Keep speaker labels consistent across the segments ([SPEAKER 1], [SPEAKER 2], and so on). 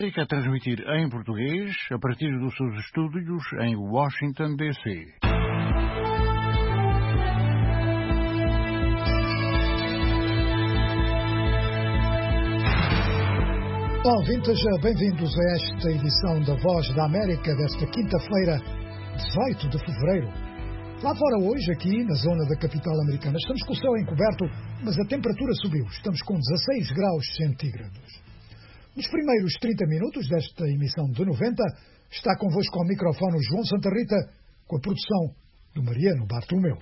[SPEAKER 1] Fica a transmitir em português a partir dos seus estúdios em Washington, D.C.
[SPEAKER 2] Olá, ouvintes, bem-vindos a esta edição da Voz da América desta quinta-feira, 18 de fevereiro. Lá fora hoje, aqui na zona da capital americana, estamos com o céu encoberto, mas a temperatura subiu. Estamos com 16 graus centígrados. Nos primeiros 30 minutos desta emissão de 90, está convosco ao microfone o João Santa Rita, com a produção do Mariano Bartolomeu.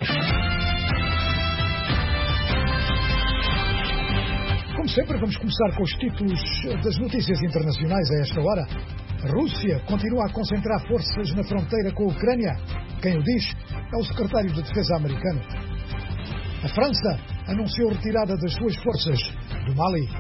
[SPEAKER 2] Como sempre, vamos começar com os títulos das notícias internacionais a esta hora. A Rússia continua a concentrar forças na fronteira com a Ucrânia. Quem o diz é o secretário de Defesa americano. A França anunciou retirada das suas forças do Mali.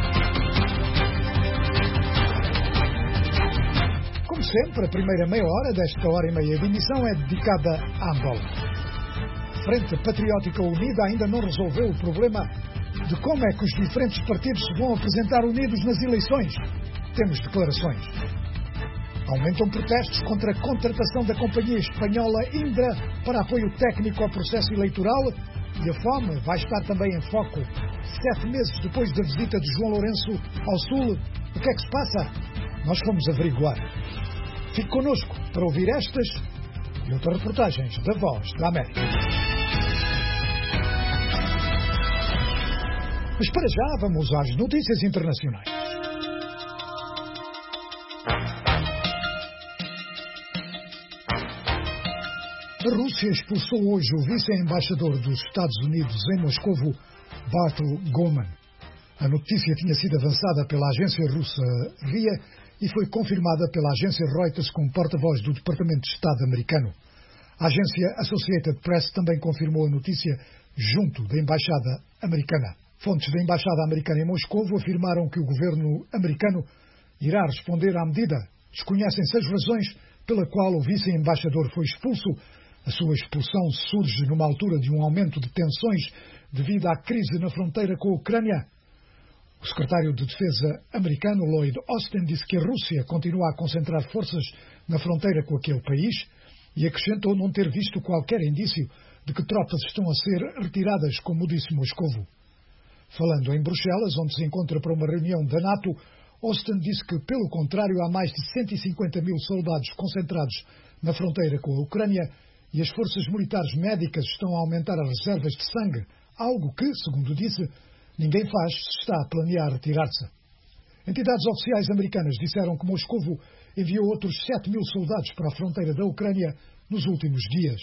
[SPEAKER 2] Como sempre, a primeira meia hora desta hora e meia de emissão é dedicada à Angola. A Frente Patriótica Unida ainda não resolveu o problema de como é que os diferentes partidos se vão apresentar unidos nas eleições. Temos declarações. Aumentam protestos contra a contratação da companhia espanhola Indra para apoio técnico ao processo eleitoral e a fome vai estar também em foco. 7 meses depois da visita de João Lourenço ao Sul, o que é que se passa? Nós fomos averiguar. Fique connosco para ouvir estas e outras reportagens da Voz da América. Mas para já vamos às notícias internacionais. A Rússia expulsou hoje o vice-embaixador dos Estados Unidos em Moscovo, Bartol Goman. A notícia tinha sido avançada pela agência russa RIA e foi confirmada pela agência Reuters com porta-voz do Departamento de Estado americano. A agência Associated Press também confirmou a notícia junto da embaixada americana. Fontes da embaixada americana em Moscovo afirmaram que o governo americano irá responder à medida. Desconhecem-se as razões pela qual o vice-embaixador foi expulso. A sua expulsão surge numa altura de um aumento de tensões devido à crise na fronteira com a Ucrânia. O secretário de Defesa americano, Lloyd Austin, disse que a Rússia continua a concentrar forças na fronteira com aquele país e acrescentou não ter visto qualquer indício de que tropas estão a ser retiradas, como disse Moscovo. Falando em Bruxelas, onde se encontra para uma reunião da NATO, Austin disse que, pelo contrário, há mais de 150 mil soldados concentrados na fronteira com a Ucrânia e as forças militares médicas estão a aumentar as reservas de sangue, algo que, segundo disse, ninguém faz se está a planear retirar-se. Entidades oficiais americanas disseram que Moscovo enviou outros 7 mil soldados para a fronteira da Ucrânia nos últimos dias.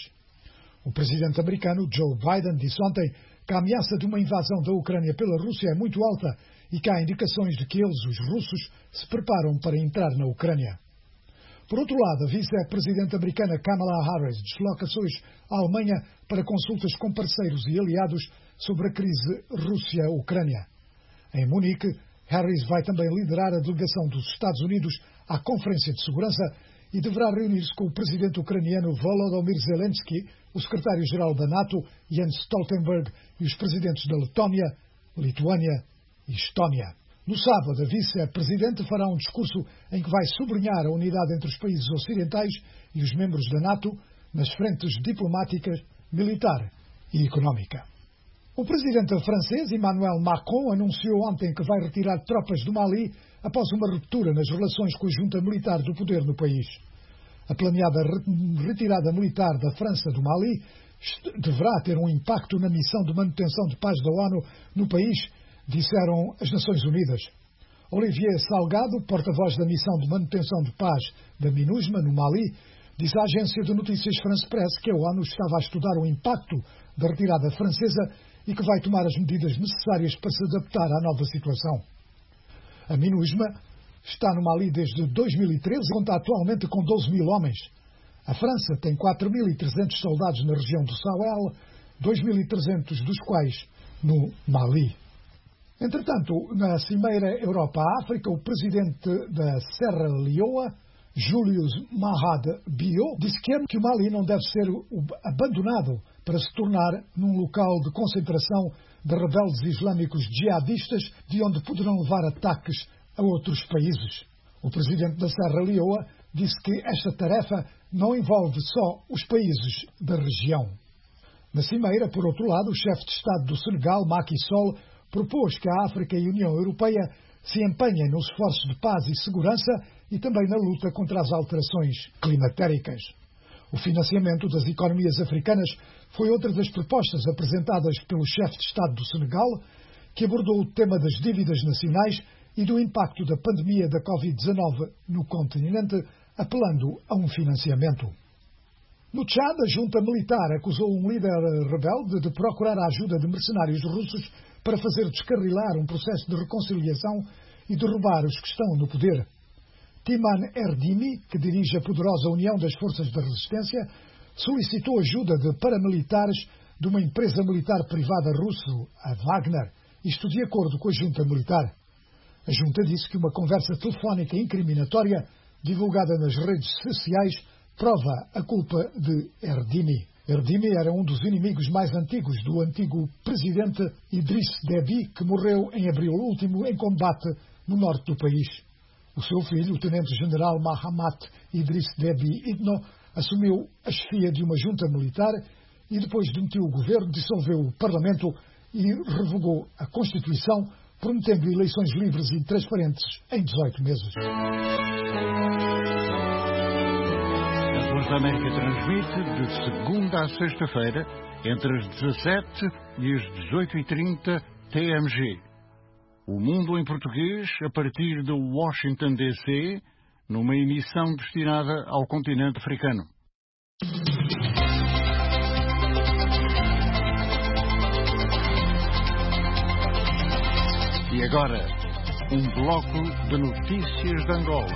[SPEAKER 2] O presidente americano, Joe Biden, disse ontem que a ameaça de uma invasão da Ucrânia pela Rússia é muito alta e que há indicações de que eles, os russos, se preparam para entrar na Ucrânia. Por outro lado, a vice-presidente americana Kamala Harris desloca-se hoje à Alemanha para consultas com parceiros e aliados sobre a crise Rússia-Ucrânia. Em Munique, Harris vai também liderar a delegação dos Estados Unidos à Conferência de Segurança e deverá reunir-se com o presidente ucraniano Volodymyr Zelensky, o secretário-geral da NATO, Jens Stoltenberg, e os presidentes da Letónia, Lituânia e Estónia. No sábado, a vice-presidente fará um discurso em que vai sublinhar a unidade entre os países ocidentais e os membros da NATO nas frentes diplomática, militar e económica. O presidente francês, Emmanuel Macron, anunciou ontem que vai retirar tropas do Mali após uma ruptura nas relações com a junta militar do poder no país. A planeada retirada militar da França do Mali deverá ter um impacto na missão de manutenção de paz da ONU no país, disseram as Nações Unidas. Olivier Salgado, porta-voz da missão de manutenção de paz da MINUSMA no Mali, disse à agência de notícias France Press que a ONU estava a estudar o impacto da retirada francesa e que vai tomar as medidas necessárias para se adaptar à nova situação. A MINUSMA está no Mali desde 2013 e conta atualmente com 12 mil homens. A França tem 4.300 soldados na região do Sahel, 2.300 dos quais no Mali. Entretanto, na Cimeira Europa-África, o presidente da Serra Leoa, Julius Maad Bio, disse que o Mali não deve ser abandonado para se tornar num local de concentração de rebeldes islâmicos jihadistas, de onde poderão levar ataques a outros países. O presidente da Serra Leoa disse que esta tarefa não envolve só os países da região. Na cimeira, por outro lado, o chefe de Estado do Senegal, Macky Sall, propôs que a África e a União Europeia se empenhem nos esforços de paz e segurança e também na luta contra as alterações climatéricas. O financiamento das economias africanas foi outra das propostas apresentadas pelo chefe de Estado do Senegal, que abordou o tema das dívidas nacionais e do impacto da pandemia da Covid-19 no continente, apelando a um financiamento. No Tchad, a junta militar acusou um líder rebelde de procurar a ajuda de mercenários russos para fazer descarrilar um processo de reconciliação e derrubar os que estão no poder. Timan Erdimi, que dirige a poderosa União das Forças da Resistência, solicitou ajuda de paramilitares de uma empresa militar privada russa, a Wagner, isto de acordo com a junta militar. A junta disse que uma conversa telefónica incriminatória, divulgada nas redes sociais, prova a culpa de Erdimi. Erdimi era um dos inimigos mais antigos do antigo presidente Idriss Déby, que morreu em abril último em combate no norte do país. O seu filho, o tenente-general Mahamat Idriss Déby Itno, assumiu a chefia de uma junta militar e depois demitiu o governo, dissolveu o parlamento e revogou a Constituição, prometendo eleições livres e transparentes em 18 meses.
[SPEAKER 1] A Voz da América transmite de segunda a sexta-feira, entre as 17 e as 18h30 TMG. O Mundo em Português, a partir de Washington, D.C., numa emissão destinada ao continente africano. E agora, um bloco de notícias de Angola.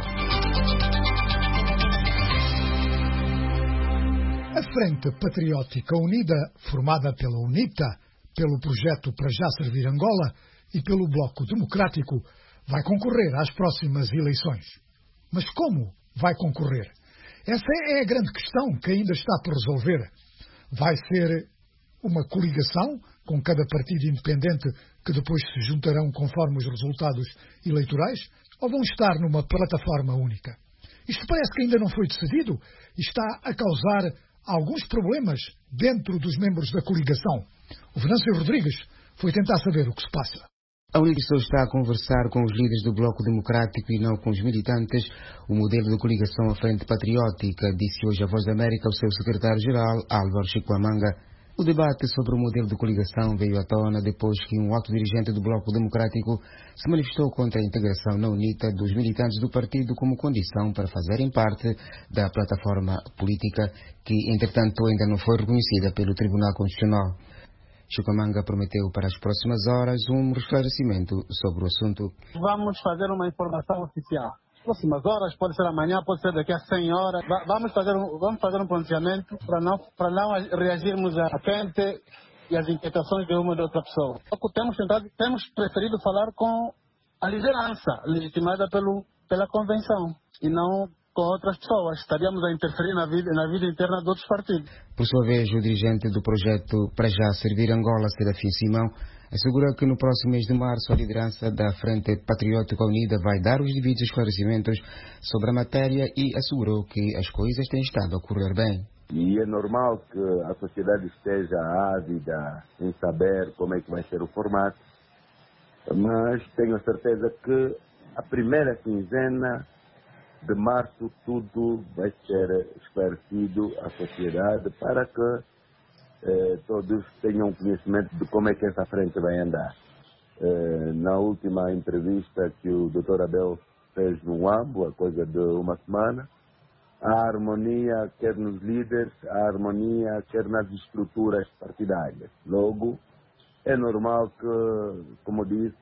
[SPEAKER 2] A Frente Patriótica Unida, formada pela UNITA, pelo projeto Para Já Servir Angola e pelo Bloco Democrático, vai concorrer às próximas eleições. Mas como vai concorrer? Essa é a grande questão que ainda está por resolver. Vai ser uma coligação com cada partido independente que depois se juntarão conforme os resultados eleitorais, ou vão estar numa plataforma única? Isto parece que ainda não foi decidido e está a causar alguns problemas dentro dos membros da coligação. O Venâncio Rodrigues foi tentar saber o que se passa.
[SPEAKER 3] A Unição está a conversar com os líderes do Bloco Democrático e não com os militantes. O modelo de coligação à Frente Patriótica, disse hoje a Voz da América o seu secretário-geral, Álvaro Chikwamanga. O debate sobre o modelo de coligação veio à tona depois que um alto dirigente do Bloco Democrático se manifestou contra a integração na UNITA dos militantes do partido como condição para fazerem parte da plataforma política que, entretanto, ainda não foi reconhecida pelo Tribunal Constitucional. Chikwamanga prometeu para as próximas horas um esclarecimento sobre o assunto.
[SPEAKER 4] Vamos fazer uma informação oficial. Próximas horas, pode ser amanhã, pode ser daqui a 100 horas. Vamos fazer um pronunciamento para não reagirmos à frente e às inquietações de uma ou de outra pessoa. Temos preferido falar com a liderança legitimada pela convenção e não com outras pessoas. Estaríamos a interferir na vida interna de outros partidos.
[SPEAKER 3] Por sua vez, o dirigente do projeto Para Já Servir Angola, Serafim Simão, assegura que no próximo mês de março a liderança da Frente Patriótica Unida vai dar os devidos esclarecimentos sobre a matéria e assegurou que as coisas têm estado a correr bem.
[SPEAKER 5] E é normal que a sociedade esteja ávida em saber como é que vai ser o formato, mas tenho a certeza que a primeira quinzena de março tudo vai ser esclarecido à sociedade para que todos tenham conhecimento de como é que essa frente vai andar. Na última entrevista que o Dr. Abel fez no AMBO, há coisa de uma semana, a harmonia quer nos líderes, a harmonia quer nas estruturas partidárias. Logo, é normal que, como disse,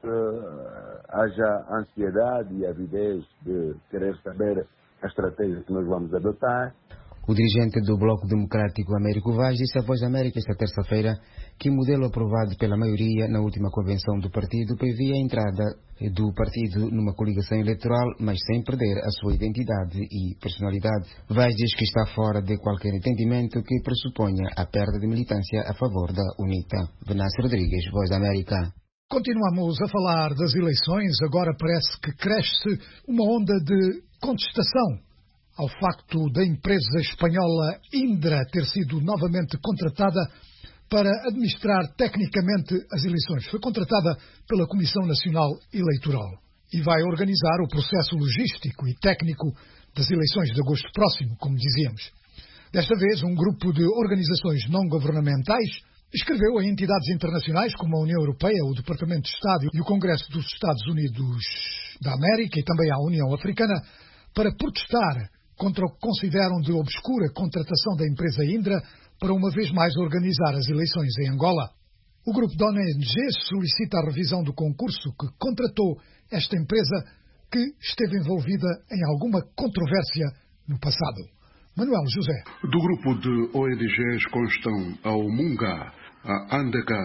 [SPEAKER 5] haja ansiedade e avidez de querer saber a estratégia que nós vamos adotar.
[SPEAKER 3] O dirigente do Bloco Democrático, Américo Vaz, disse à Voz da América esta terça-feira que o modelo aprovado pela maioria na última convenção do partido previa a entrada do partido numa coligação eleitoral, mas sem perder a sua identidade e personalidade. Vaz diz que está fora de qualquer entendimento que pressuponha a perda de militância a favor da UNITA. Venâncio Rodrigues, Voz da América.
[SPEAKER 2] Continuamos a falar das eleições. Agora parece que cresce uma onda de contestação ao facto da empresa espanhola Indra ter sido novamente contratada para administrar tecnicamente as eleições. Foi contratada pela Comissão Nacional Eleitoral e vai organizar o processo logístico e técnico das eleições de agosto próximo, como dizíamos. Desta vez, um grupo de organizações não governamentais escreveu a entidades internacionais como a União Europeia, o Departamento de Estado e o Congresso dos Estados Unidos da América e também a União Africana para protestar contra o que consideram de obscura contratação da empresa Indra para uma vez mais organizar as eleições em Angola. O grupo da ONG solicita a revisão do concurso que contratou esta empresa que esteve envolvida em alguma controvérsia no passado. Manuel José.
[SPEAKER 6] Do grupo de ONGs constam a Umunga, a Andega,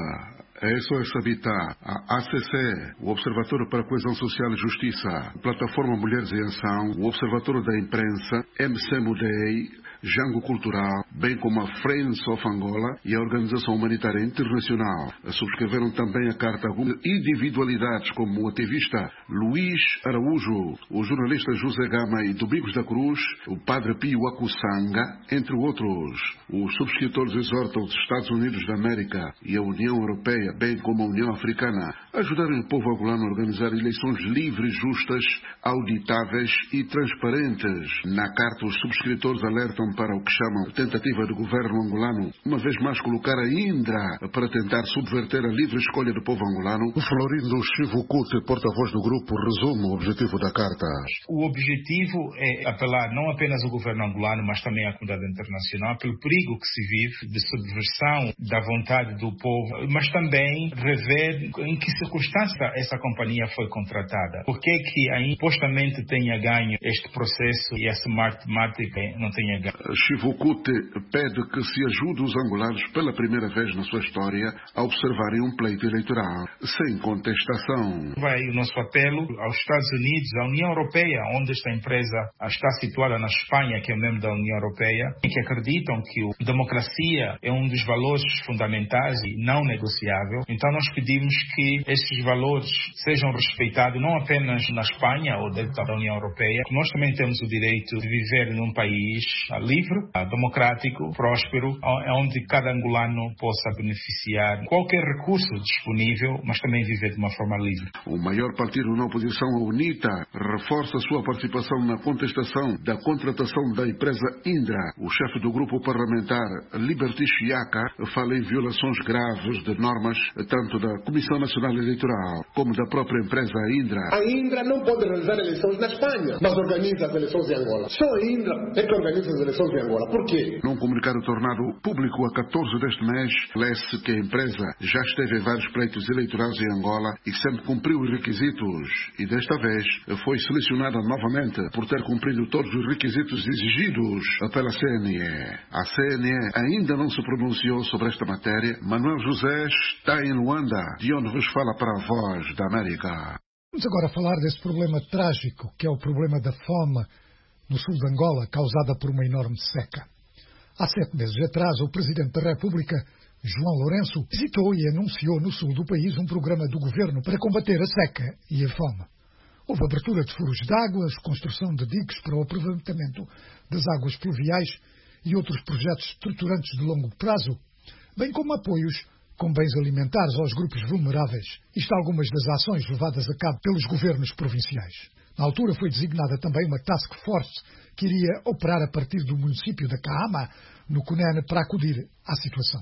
[SPEAKER 6] a SOS Habitat, a ACC, o Observatório para a Coesão Social e Justiça, a Plataforma Mulheres em Ação, o Observatório da Imprensa, MC Mudei, Jango Cultural, bem como a Friends of Angola e a Organização Humanitária Internacional. Subscreveram também a carta algumas individualidades como o ativista Luís Araújo, o jornalista José Gama e Domingos da Cruz, o padre Pio Akusanga, entre outros. Os subscritores exortam os Estados Unidos da América e a União Europeia, bem como a União Africana, a ajudarem o povo angolano a organizar eleições livres, justas, auditáveis e transparentes. Na carta, os subscritores alertam para o que chamam tentativa do governo angolano, uma vez mais colocar a Indra para tentar subverter a livre escolha do povo angolano. O Florindo Chivukute, porta-voz do grupo, resume o objetivo da carta.
[SPEAKER 7] O objetivo é apelar não apenas ao governo angolano, mas também à comunidade internacional pelo perigo que se vive de subversão da vontade do povo, mas também rever em que circunstância essa companhia foi contratada. Por que a supostamente tenha ganho este processo e essa matemática não tenha ganho.
[SPEAKER 6] Chivukute pede que se ajude os angolanos pela primeira vez na sua história a observarem um pleito eleitoral sem contestação.
[SPEAKER 7] Vai o nosso apelo aos Estados Unidos, à União Europeia, onde esta empresa está situada na Espanha, que é membro da União Europeia, e que acreditam que a democracia é um dos valores fundamentais e não negociável. Então nós pedimos que esses valores sejam respeitados não apenas na Espanha ou dentro da União Europeia. Nós também temos o direito de viver num país livre, democrático, próspero, onde cada angolano possa beneficiar qualquer recurso disponível, mas também viver de uma forma livre.
[SPEAKER 6] O maior partido na oposição, a UNITA, reforça sua participação na contestação da contratação da empresa Indra. O chefe do grupo parlamentar, Liberty Chiaka, fala em violações graves de normas tanto da Comissão Nacional Eleitoral como da própria empresa Indra.
[SPEAKER 8] A Indra não pode realizar eleições na Espanha, mas organiza as eleições em Angola. Só a Indra é que organiza as eleições em Angola. Por quê?
[SPEAKER 6] Num comunicado tornado público a 14 deste mês, lê-se que a empresa já esteve em vários pleitos eleitorais em Angola e sempre cumpriu os requisitos. E desta vez foi selecionada novamente por ter cumprido todos os requisitos exigidos pela CNE. A CNE ainda não se pronunciou sobre esta matéria. Manuel José está em Luanda, de onde vos fala para a Voz da América.
[SPEAKER 2] Vamos agora falar desse problema trágico, que é o problema da fome no sul de Angola, causada por uma enorme seca. Há 7 meses atrás, o Presidente da República, João Lourenço, visitou e anunciou no sul do país um programa do governo para combater a seca e a fome. Houve abertura de furos de águas, construção de diques para o aproveitamento das águas pluviais e outros projetos estruturantes de longo prazo, bem como apoios com bens alimentares aos grupos vulneráveis. Isto algumas das ações levadas a cabo pelos governos provinciais. Na altura foi designada também uma task force que iria operar a partir do município da Caama, no Cunene, para acudir à situação.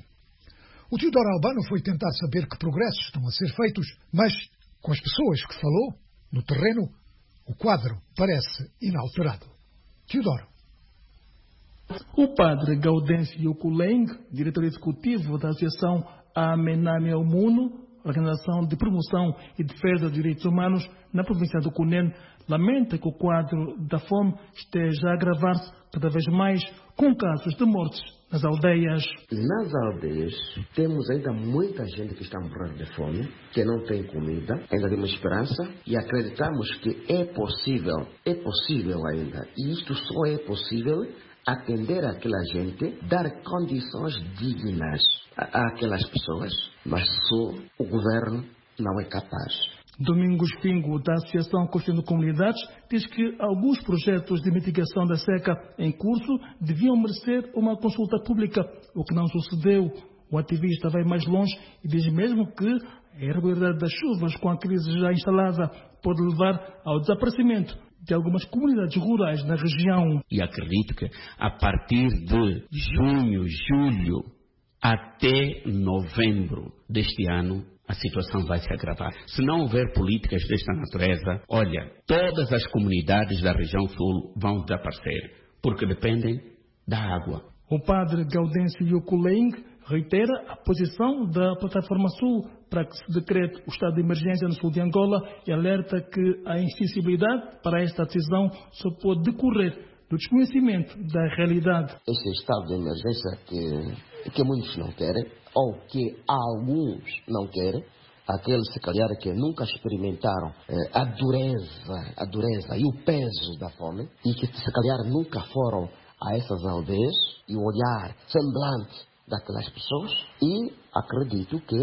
[SPEAKER 2] O Teodoro Albano foi tentar saber que progressos estão a ser feitos, mas, com as pessoas que falou, no terreno, o quadro parece inalterado. Teodoro.
[SPEAKER 9] O padre Gaudêncio Kuleng, diretor executivo da Associação Amename Muno, Organização de Promoção e Defesa dos Direitos Humanos na província do Cunene, lamenta que o quadro da fome esteja a agravar-se cada vez mais com casos de mortes nas aldeias.
[SPEAKER 10] Nas aldeias temos ainda muita gente que está morrendo de fome, que não tem comida, ainda temos esperança e acreditamos que é possível ainda. E isto só é possível atender àquela gente, dar condições dignas àquelas pessoas, mas só o governo não é capaz.
[SPEAKER 9] Domingos Pingo, da Associação Construindo Comunidades, diz que alguns projetos de mitigação da seca em curso deviam merecer uma consulta pública, o que não sucedeu. O ativista vai mais longe e diz mesmo que a irregularidade das chuvas com a crise já instalada pode levar ao desaparecimento de algumas comunidades rurais na região.
[SPEAKER 11] E acredito que a partir de junho, julho até novembro deste ano, a situação vai se agravar. Se não houver políticas desta natureza, olha, todas as comunidades da região sul vão desaparecer, porque dependem da água.
[SPEAKER 9] O padre Gaudêncio Yukuleng reitera a posição da Plataforma Sul para que se decrete o estado de emergência no sul de Angola e alerta que a insensibilidade para esta decisão só pode decorrer do desconhecimento da realidade.
[SPEAKER 10] Esse estado de emergência que muitos não querem, ou que alguns não querem, aqueles se calhar que nunca experimentaram a dureza e o peso da fome, e que se calhar nunca foram a essas aldeias, e o olhar semblante daquelas pessoas, e acredito que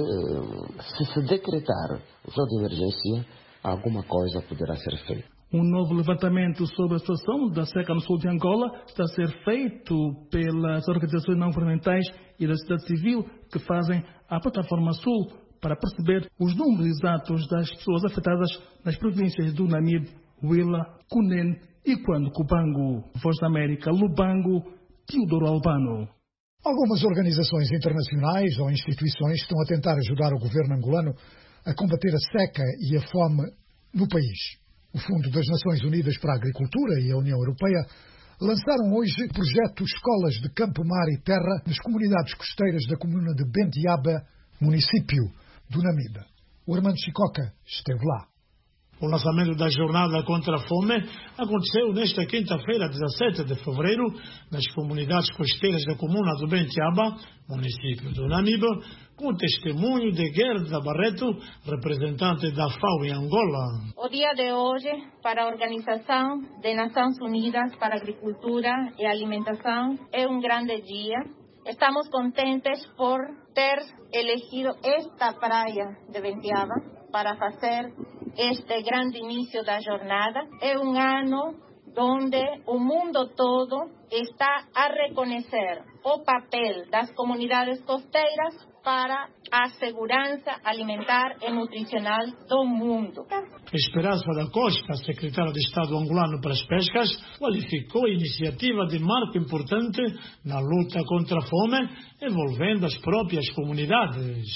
[SPEAKER 10] se decretar o estado de emergência, alguma coisa poderá ser feita.
[SPEAKER 9] Um novo levantamento sobre a situação da seca no sul de Angola está a ser feito pelas organizações não governamentais e da sociedade civil que fazem a Plataforma Sul para perceber os números exatos das pessoas afetadas nas províncias do Namibe, Huila, Cunene e Cubango. Voz da América, Lubango, Teodoro Albano.
[SPEAKER 2] Algumas organizações internacionais ou instituições estão a tentar ajudar o governo angolano a combater a seca e a fome no país. O Fundo das Nações Unidas para a Agricultura e a União Europeia lançaram hoje o projeto Escolas de Campo, Mar e Terra nas comunidades costeiras da comuna de Bentiaba, município do Namibe. O Armando Chicoca esteve lá.
[SPEAKER 12] O lançamento da Jornada contra a Fome aconteceu nesta quinta-feira, 17 de fevereiro, nas comunidades costeiras da comuna do Bentiaba, município do Namibe, com o testemunho de Gerda Barreto, representante da FAO em Angola.
[SPEAKER 13] O dia de hoje, para a Organização das Nações Unidas para a Agricultura e Alimentação, é um grande dia. Estamos contentes por ter elegido esta praia de Bentiaba para fazer este grande início da jornada. É um ano onde o mundo todo está a reconhecer o papel das comunidades costeiras para a segurança alimentar e nutricional do mundo.
[SPEAKER 12] Esperança da Costa, secretária de Estado angolano para as Pescas, qualificou a iniciativa de marco importante na luta contra a fome, envolvendo as próprias comunidades.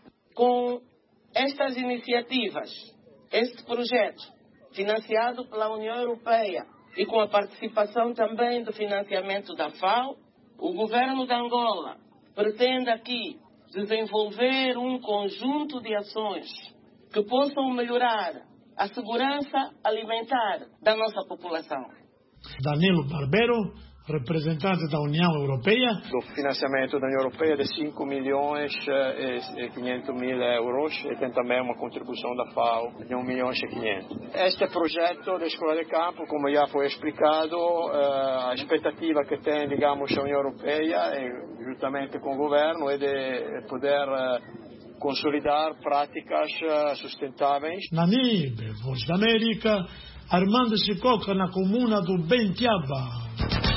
[SPEAKER 14] Com estas iniciativas, este projeto, financiado pela União Europeia e com a participação também do financiamento da FAO, o governo de Angola pretende aqui desenvolver um conjunto de ações que possam melhorar a segurança alimentar da nossa população.
[SPEAKER 12] Danilo Barbero, representante da União Europeia.
[SPEAKER 15] Do financiamento da União Europeia de 5 milhões e 500 mil euros e tem também uma contribuição da FAO de 1 milhão e 500. Este projeto da Escola de Campo, como já foi explicado, a expectativa que tem, digamos, a União Europeia, juntamente com o governo, é de poder consolidar práticas sustentáveis.
[SPEAKER 12] Namibe, Voz da América, Armando Chicoca, na comuna do Bentiaba.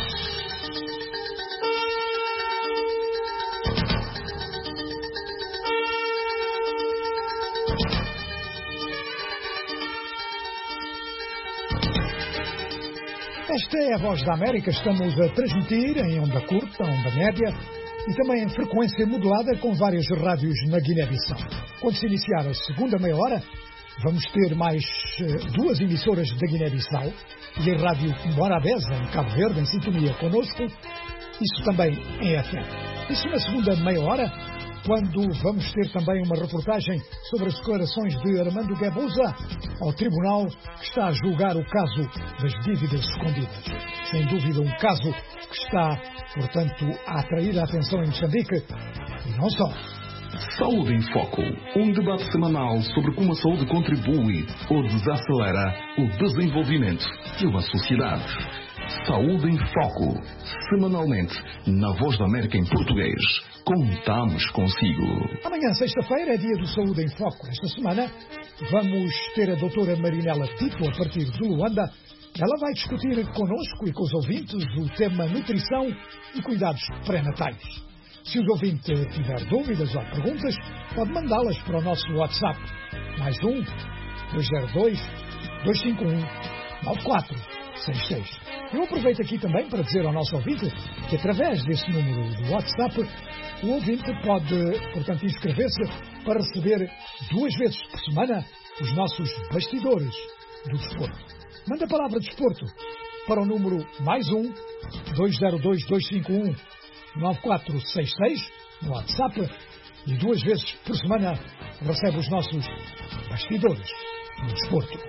[SPEAKER 2] Esta é a Voz da América. Estamos a transmitir em onda curta, onda média e também em frequência modulada com várias rádios na Guiné-Bissau. Quando se iniciar a segunda meia hora, vamos ter mais 2 emissoras da Guiné-Bissau e a Rádio Morabeza, em Cabo Verde, em sintonia connosco, isso também em FM. Isso na segunda meia hora, quando vamos ter também uma reportagem sobre as declarações de Armando Guebuza ao tribunal que está a julgar o caso das dívidas escondidas. Sem dúvida um caso que está, portanto, a atrair a atenção em Moçambique e não só.
[SPEAKER 16] Saúde em Foco, um debate semanal sobre como a saúde contribui ou desacelera o desenvolvimento de uma sociedade. Saúde em Foco, semanalmente, na Voz da América em português. Contamos consigo.
[SPEAKER 2] Amanhã, sexta-feira, é dia do Saúde em Foco. Esta semana vamos ter a doutora Marinela Tito, a partir de Luanda. Ela vai discutir conosco e com os ouvintes o tema nutrição e cuidados pré-natais. Se os ouvintes tiver dúvidas ou perguntas, pode mandá-las para o nosso WhatsApp. +1 202 251 9466. Eu aproveito aqui também para dizer ao nosso ouvinte que através desse número do WhatsApp o ouvinte pode, portanto, inscrever-se para receber 2 vezes por semana os nossos bastidores do desporto. Manda a palavra desporto para o número +1 202 251 9466 no WhatsApp e 2 vezes por semana recebe os nossos bastidores do desporto.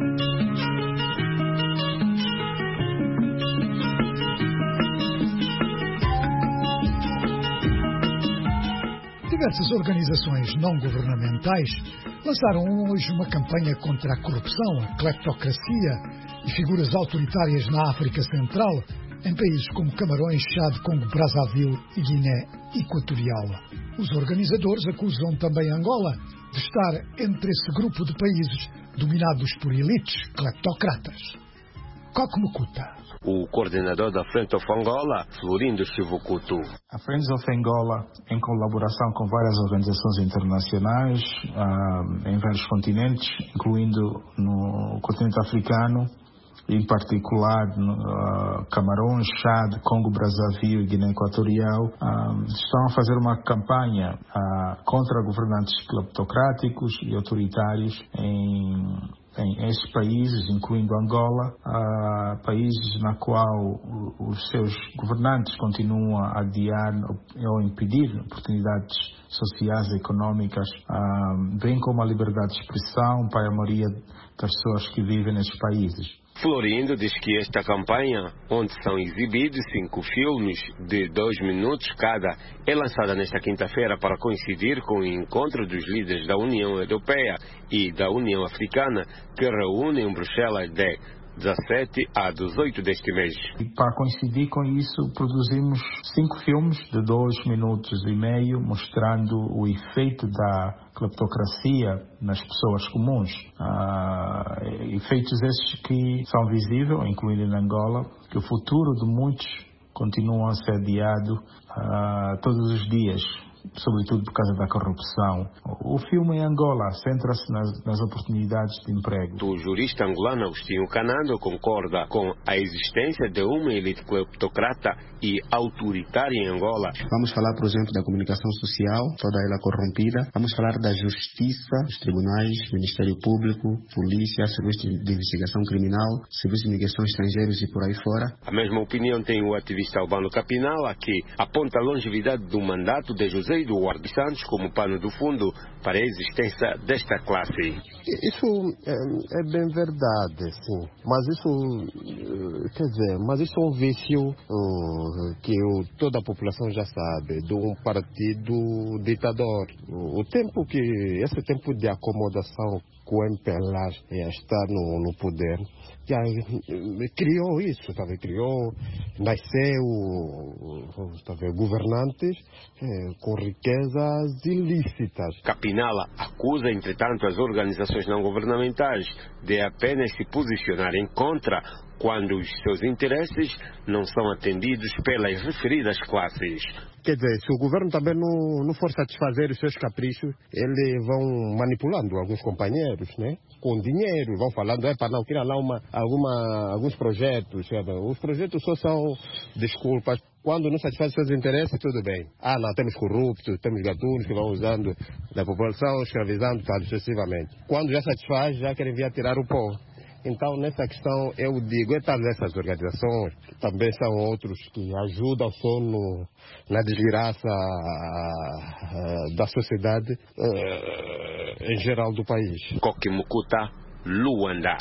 [SPEAKER 2] Diversas organizações não governamentais lançaram hoje uma campanha contra a corrupção, a cleptocracia e figuras autoritárias na África Central, em países como Camarões, Chad, Congo, Brazzaville e Guiné Equatorial. Os organizadores acusam também Angola de estar entre esse grupo de países dominados por elites cleptocratas. Coque Mukuta.
[SPEAKER 17] O coordenador da Friends of Angola, Florindo Chivukutu.
[SPEAKER 7] A Friends of Angola, em colaboração com várias organizações internacionais em vários continentes, incluindo no continente africano, em particular Camarões, Chad, Congo, Brazzaville e Guiné Equatorial, estão a fazer uma campanha contra governantes cleptocráticos e autoritários em esses países, incluindo Angola, países na qual os seus governantes continuam a adiar ou impedir oportunidades sociais e económicas, bem como a liberdade de expressão para a maioria das pessoas que vivem nesses países.
[SPEAKER 17] Florindo diz que esta campanha, onde são exibidos 5 filmes de 2 minutos cada, é lançada nesta quinta-feira para coincidir com o encontro dos líderes da União Europeia e da União Africana, que reúnem em Bruxelas de 17 a 18 deste mês.
[SPEAKER 7] E para coincidir com isso, produzimos 5 filmes de 2 minutos e meio, mostrando o efeito da cleptocracia nas pessoas comuns. Efeitos esses que são visíveis, incluindo em Angola, que o futuro de muitos continua a ser adiado todos os dias, sobretudo por causa da corrupção. O filme em Angola centra-se nas oportunidades de emprego.
[SPEAKER 17] O jurista angolano Agostinho Canando concorda com a existência de uma elite cleptocrata e autoritária em Angola.
[SPEAKER 18] Vamos falar, por exemplo, da comunicação social, toda ela corrompida. Vamos falar da justiça, os tribunais, Ministério Público, polícia, Serviço de Investigação Criminal, Serviço de Imigração Estrangeiros e por aí fora.
[SPEAKER 17] A mesma opinião tem o ativista Albano Capinala, que aponta a longevidade do mandato de José Eduardo Santos como pano do fundo para a existência desta classe.
[SPEAKER 19] Isso é bem verdade, sim. Mas isso é um vício que toda a população já sabe, de um partido ditador. Esse tempo de acomodação que o MPLA está no poder, já criou isso, nasceu governantes com riquezas ilícitas.
[SPEAKER 17] Capinala acusa, entretanto, as organizações não governamentais de apenas se posicionarem contra quando os seus interesses não são atendidos pelas referidas classes.
[SPEAKER 19] Quer dizer, se o governo também não for satisfazer os seus caprichos, eles vão manipulando alguns companheiros, né? Com dinheiro, vão falando, não, queira lá alguns projetos. Os projetos só são desculpas. Quando não satisfaz os seus interesses, tudo bem. Não, temos corruptos, temos gatunos que vão usando da população, escravizando, tal, sucessivamente. Quando já satisfaz, já querem vir tirar o pó. Então, nessa questão, eu digo, todas essas organizações, também são outros que ajudam só na desgraça da sociedade em geral do país.
[SPEAKER 17] Coque Mukuta, Luanda.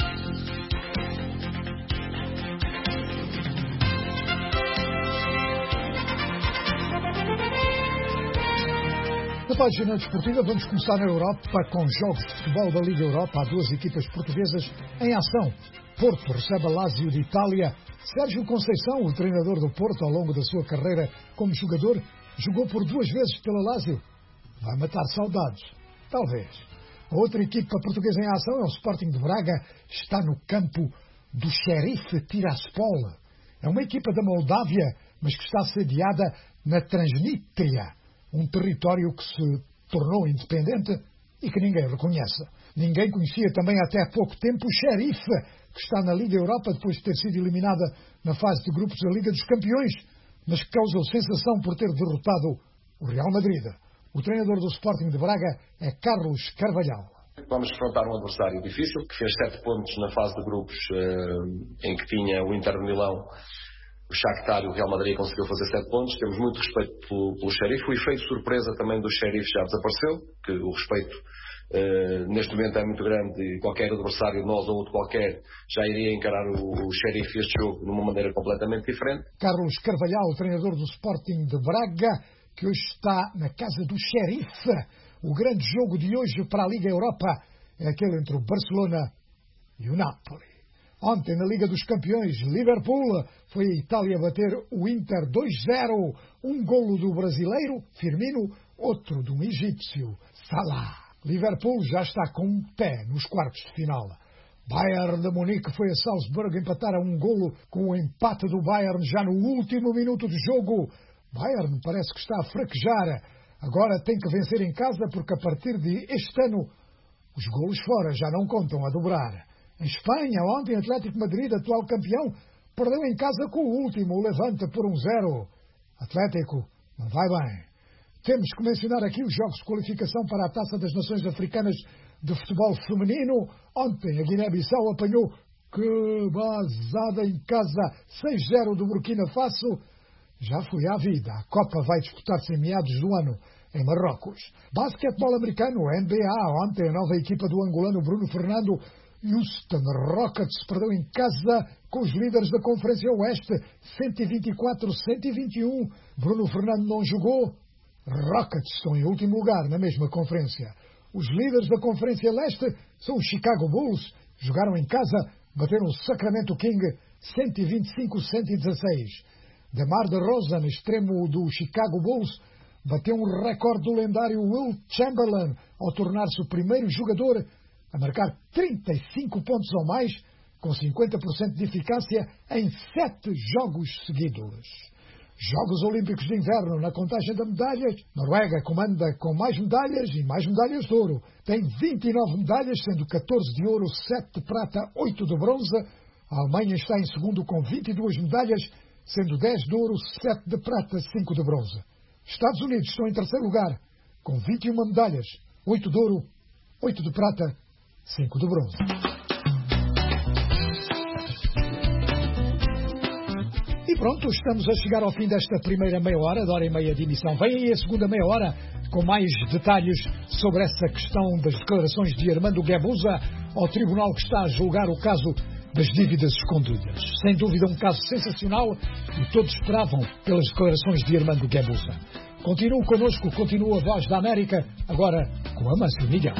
[SPEAKER 2] Na página desportiva vamos começar na Europa com jogos de futebol da Liga Europa. Há 2 equipas portuguesas em ação. Porto recebe a Lazio de Itália Sérgio Conceição, o treinador do Porto ao longo da sua carreira como jogador, jogou por 2 vezes pela Lazio. Vai matar saudades. Talvez. A outra equipa portuguesa em ação é o Sporting de Braga. Está no campo do Sheriff Tiraspol. É uma equipa da Moldávia, mas que está sediada na Transnistria, um território que se tornou independente e que ninguém reconhece. Ninguém conhecia também até há pouco tempo o Sheriff, que está na Liga Europa depois de ter sido eliminada na fase de grupos da Liga dos Campeões, mas que causou sensação por ter derrotado o Real Madrid. O treinador do Sporting de Braga é Carlos Carvalhal.
[SPEAKER 20] Vamos enfrentar um adversário difícil, que fez 7 pontos na fase de grupos em que tinha o Inter de Milão, o Shakhtar e o Real Madrid conseguiu fazer 7 pontos. Temos muito respeito pelo Sheriff. O efeito surpresa também do Sheriff já desapareceu, que o respeito neste momento é muito grande e qualquer adversário, nós ou outro qualquer, já iria encarar o Sheriff este jogo de uma maneira completamente diferente.
[SPEAKER 2] Carlos Carvalhal, treinador do Sporting de Braga, que hoje está na casa do Sheriff. O grande jogo de hoje para a Liga Europa é aquele entre o Barcelona e o Napoli. Ontem, na Liga dos Campeões, Liverpool foi a Itália bater o Inter 2-0. Um golo do brasileiro, Firmino, outro do egípcio, Salah. Liverpool já está com um pé nos quartos de final. Bayern de Munique foi a Salzburgo empatar a um golo com o empate do Bayern já no último minuto de jogo. Bayern parece que está a fraquejar. Agora tem que vencer em casa porque a partir de este ano os golos fora já não contam a dobrar. Em Espanha, ontem, Atlético Madrid, atual campeão, perdeu em casa com o último, o Levante, por 1-0. Atlético não vai bem. Temos que mencionar aqui os jogos de qualificação para a Taça das Nações Africanas de Futebol Feminino. Ontem, a Guiné-Bissau apanhou que basada em casa 6-0 do Burkina Faso. Já foi à vida. A Copa vai disputar-se em meados do ano em Marrocos. Basquetebol americano, NBA. Ontem, a nova equipa do angolano Bruno Fernando, Houston Rockets, perdeu em casa com os líderes da Conferência Oeste, 124-121. Bruno Fernando não jogou. Rockets estão em último lugar na mesma conferência. Os líderes da Conferência Leste são os Chicago Bulls. Jogaram em casa, bateram o Sacramento King 125-116. DeMar DeRozan, extremo do Chicago Bulls, bateu um recorde do lendário Will Chamberlain ao tornar-se o primeiro jogador a marcar 35 pontos ou mais, com 50% de eficácia, em 7 jogos seguidos. Jogos Olímpicos de Inverno, na contagem de medalhas, Noruega comanda com mais medalhas e mais medalhas de ouro. Tem 29 medalhas, sendo 14 de ouro, 7 de prata, 8 de bronze. A Alemanha está em segundo com 22 medalhas, sendo 10 de ouro, 7 de prata, 5 de bronze. Estados Unidos estão em terceiro lugar, com 21 medalhas, 8 de ouro, 8 de prata, 5 de bronze. E pronto, estamos a chegar ao fim desta primeira meia hora, de hora e meia de emissão. Vem aí a segunda meia hora com mais detalhes sobre essa questão das declarações de Armando Guebuza ao tribunal que está a julgar o caso das dívidas escondidas. Sem dúvida um caso sensacional e todos esperavam pelas declarações de Armando Guebuza. Continua connosco, continua a Voz da América, agora com Amâncio Miguel.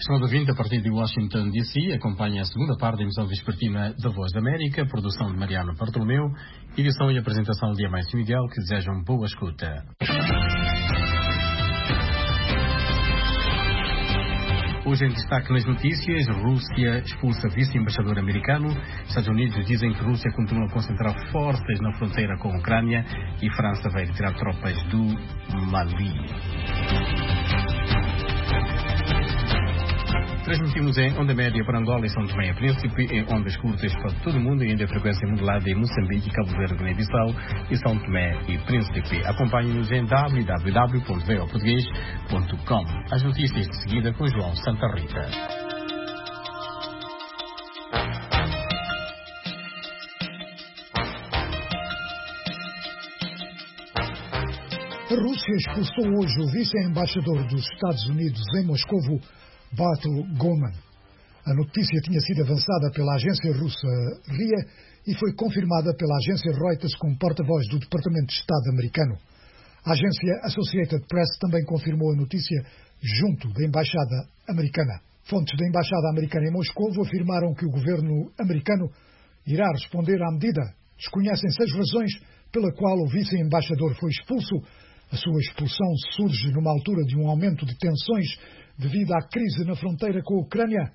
[SPEAKER 21] Estimado ouvinte, a partir de Washington, D.C., acompanha a segunda parte da emissão vespertina da Voz da América, produção de Mariano Bartolomeu, edição e apresentação de Amâncio Miguel, que desejam boa escuta. Hoje em destaque nas notícias, Rússia expulsa vice-embaixador americano, Estados Unidos dizem que Rússia continua a concentrar forças na fronteira com a Ucrânia e França vai retirar tropas do Mali. Transmitimos em onda média para Angola e São Tomé e Príncipe, em ondas curtas para todo o mundo e ainda frequência modulada em Moçambique, Cabo Verde, Guiné-Bissau e São Tomé e Príncipe. Acompanhe-nos em www.voportugues.com. As notícias de seguida com João Santa Rita.
[SPEAKER 2] A Rússia expulsou hoje o vice-embaixador dos Estados Unidos em Moscovo, Bartol Goman. A notícia tinha sido avançada pela agência russa RIA e foi confirmada pela agência Reuters com porta-voz do Departamento de Estado americano. A agência Associated Press também confirmou a notícia junto da Embaixada Americana. Fontes da Embaixada Americana em Moscou afirmaram que o governo americano irá responder à medida. Desconhecem-se as razões pela qual o vice-embaixador foi expulso. A sua expulsão surge numa altura de um aumento de tensões devido à crise na fronteira com a Ucrânia.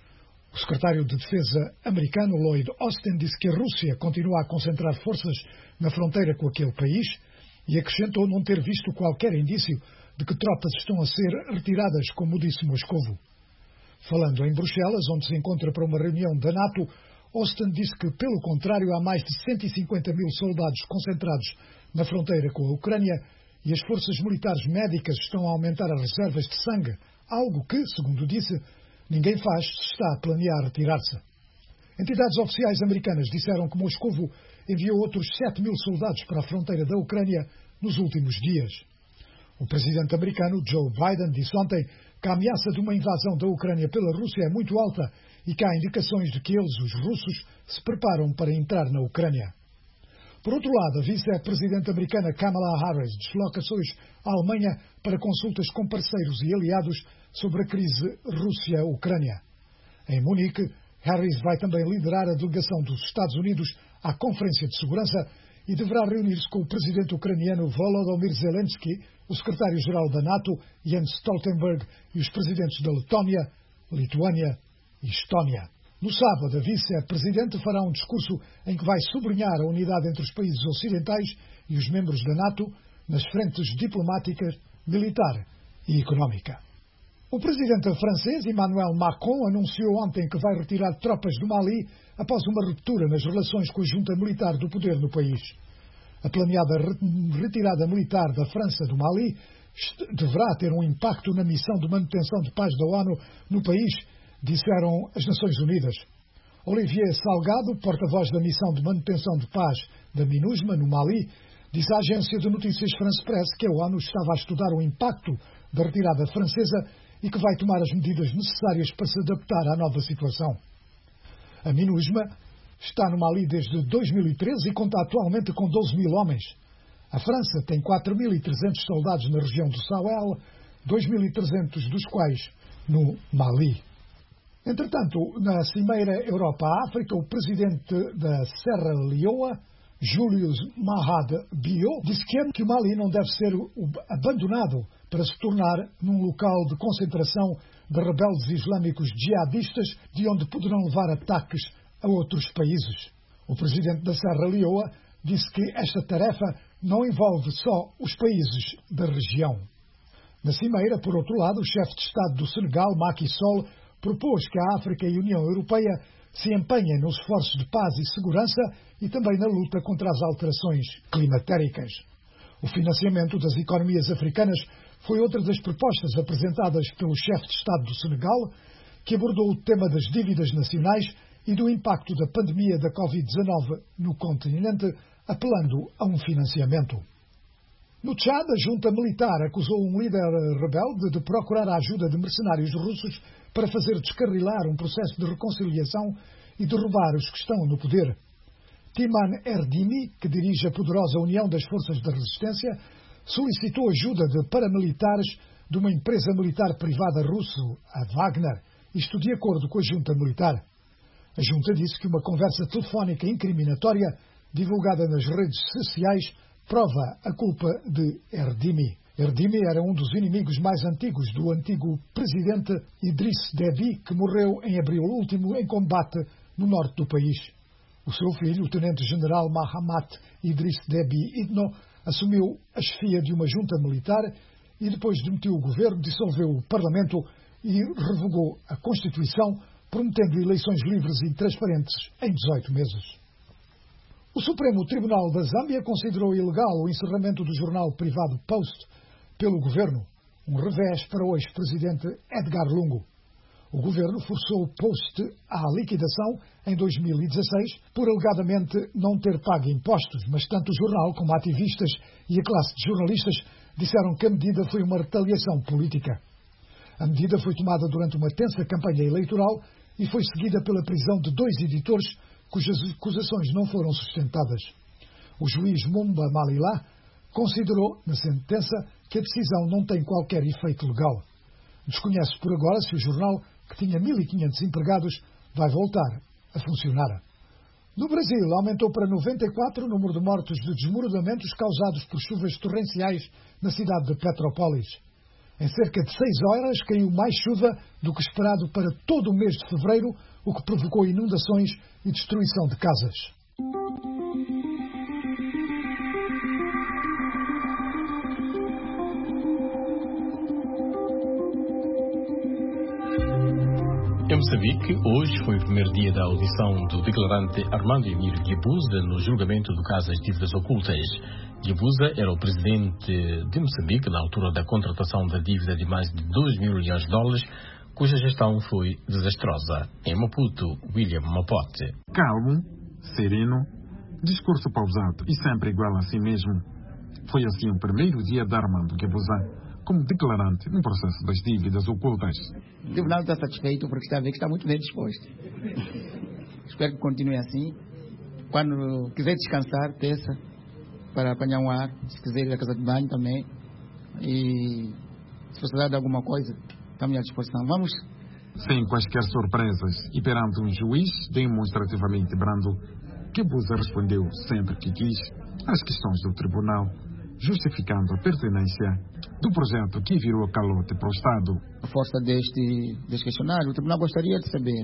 [SPEAKER 2] O secretário de Defesa americano, Lloyd Austin, disse que a Rússia continua a concentrar forças na fronteira com aquele país e acrescentou não ter visto qualquer indício de que tropas estão a ser retiradas, como disse Moscovo. Falando em Bruxelas, onde se encontra para uma reunião da NATO, Austin disse que, pelo contrário, há mais de 150 mil soldados concentrados na fronteira com a Ucrânia e as forças militares médicas estão a aumentar as reservas de sangue, algo que, segundo disse, ninguém faz se está a planear retirar-se. Entidades oficiais americanas disseram que Moscovo enviou outros 7 mil soldados para a fronteira da Ucrânia nos últimos dias. O presidente americano Joe Biden disse ontem que a ameaça de uma invasão da Ucrânia pela Rússia é muito alta e que há indicações de que eles, os russos, se preparam para entrar na Ucrânia. Por outro lado, a vice-presidente americana Kamala Harris desloca-se hoje à Alemanha para consultas com parceiros e aliados sobre a crise Rússia-Ucrânia. Em Munique, Harris vai também liderar a delegação dos Estados Unidos à Conferência de Segurança e deverá reunir-se com o presidente ucraniano Volodymyr Zelensky, o secretário-geral da NATO, Jens Stoltenberg, e os presidentes da Letónia, Lituânia e Estónia. No sábado, a vice-presidente fará um discurso em que vai sublinhar a unidade entre os países ocidentais e os membros da NATO nas frentes diplomáticas, militar e económica. O presidente francês Emmanuel Macron anunciou ontem que vai retirar tropas do Mali após uma ruptura nas relações com a junta militar do poder no país. A planeada retirada militar da França do Mali deverá ter um impacto na missão de manutenção de paz da ONU no país, disseram as Nações Unidas. Olivier Salgado, porta-voz da missão de manutenção de paz da MINUSMA no Mali, disse à agência de notícias France Presse que a ONU estava a estudar o impacto da retirada francesa e que vai tomar as medidas necessárias para se adaptar à nova situação. A MINUSMA está no Mali desde 2013 e conta atualmente com 12 mil homens. A França tem 4.300 soldados na região do Sahel, 2.300 dos quais no Mali. Entretanto, na Cimeira Europa-África, o presidente da Serra Leoa, Julius Maad Bio, disse que o Mali não deve ser abandonado para se tornar num local de concentração de rebeldes islâmicos jihadistas, de onde poderão levar ataques a outros países. O presidente da Serra Leoa disse que esta tarefa não envolve só os países da região. Na Cimeira, por outro lado, o chefe de Estado do Senegal, Macky Sall, propôs que a África e a União Europeia se empenhem nos esforços de paz e segurança e também na luta contra as alterações climatéricas. O financiamento das economias africanas foi outra das propostas apresentadas pelo chefe de Estado do Senegal, que abordou o tema das dívidas nacionais e do impacto da pandemia da Covid-19 no continente, apelando a um financiamento. No Tchad, a junta militar acusou um líder rebelde de procurar a ajuda de mercenários russos para fazer descarrilar um processo de reconciliação e derrubar os que estão no poder. Timan Erdimi, que dirige a poderosa União das Forças da Resistência, solicitou ajuda de paramilitares de uma empresa militar privada russo, a Wagner, isto de acordo com a junta militar. A junta disse que uma conversa telefónica incriminatória divulgada nas redes sociais prova a culpa de Erdimi. Erdimi era um dos inimigos mais antigos do antigo presidente Idriss Déby, que morreu em abril último em combate no norte do país. O seu filho, o tenente-general Mahamat Idriss Déby Itno, assumiu a chefia de uma junta militar e depois demitiu o governo, dissolveu o parlamento e revogou a Constituição, prometendo eleições livres e transparentes em 18 meses. O Supremo Tribunal da Zâmbia considerou ilegal o encerramento do jornal privado Post pelo governo, um revés para o ex-presidente Edgar Lungu. O governo forçou o Post à liquidação em 2016 por alegadamente não ter pago impostos, mas tanto o jornal como ativistas e a classe de jornalistas disseram que a medida foi uma retaliação política. A medida foi tomada durante uma tensa campanha eleitoral e foi seguida pela prisão de 2 editores cujas acusações não foram sustentadas. O juiz Mumba Malila considerou, na sentença, que a decisão não tem qualquer efeito legal. Desconhece por agora se o jornal, que tinha 1.500 empregados, vai voltar a funcionar. No Brasil, aumentou para 94 o número de mortos de desmoronamentos causados por chuvas torrenciais na cidade de Petrópolis. Em cerca de 6 horas caiu mais chuva do que esperado para todo o mês de fevereiro, o que provocou inundações e destruição de casas.
[SPEAKER 21] Em Moçambique, hoje foi o primeiro dia da audição do declarante Armando Emílio Guebuza no julgamento do caso das dívidas ocultas. Guebuza era o presidente de Moçambique na altura da contratação da dívida de mais de 2 mil milhões de dólares, cuja gestão foi desastrosa. Em Maputo, William Mapote.
[SPEAKER 1] Calmo, sereno, discurso pausado e sempre igual a si mesmo. Foi assim o primeiro dia de Armando Guebuza como declarante no processo das dívidas ocultas.
[SPEAKER 22] O tribunal está satisfeito porque está a ver que está muito bem disposto. Espero que continue assim. Quando quiser descansar, terça, para apanhar um ar, se quiser ir à casa de banho também. E se precisar de alguma coisa, estamos à disposição. Vamos.
[SPEAKER 1] Sem quaisquer surpresas e perante um juiz demonstrativamente brando, Guebuza respondeu sempre que quis às questões do tribunal, justificando a pertinência do projeto que virou calote para o Estado.
[SPEAKER 22] A força deste questionário, o tribunal gostaria de saber,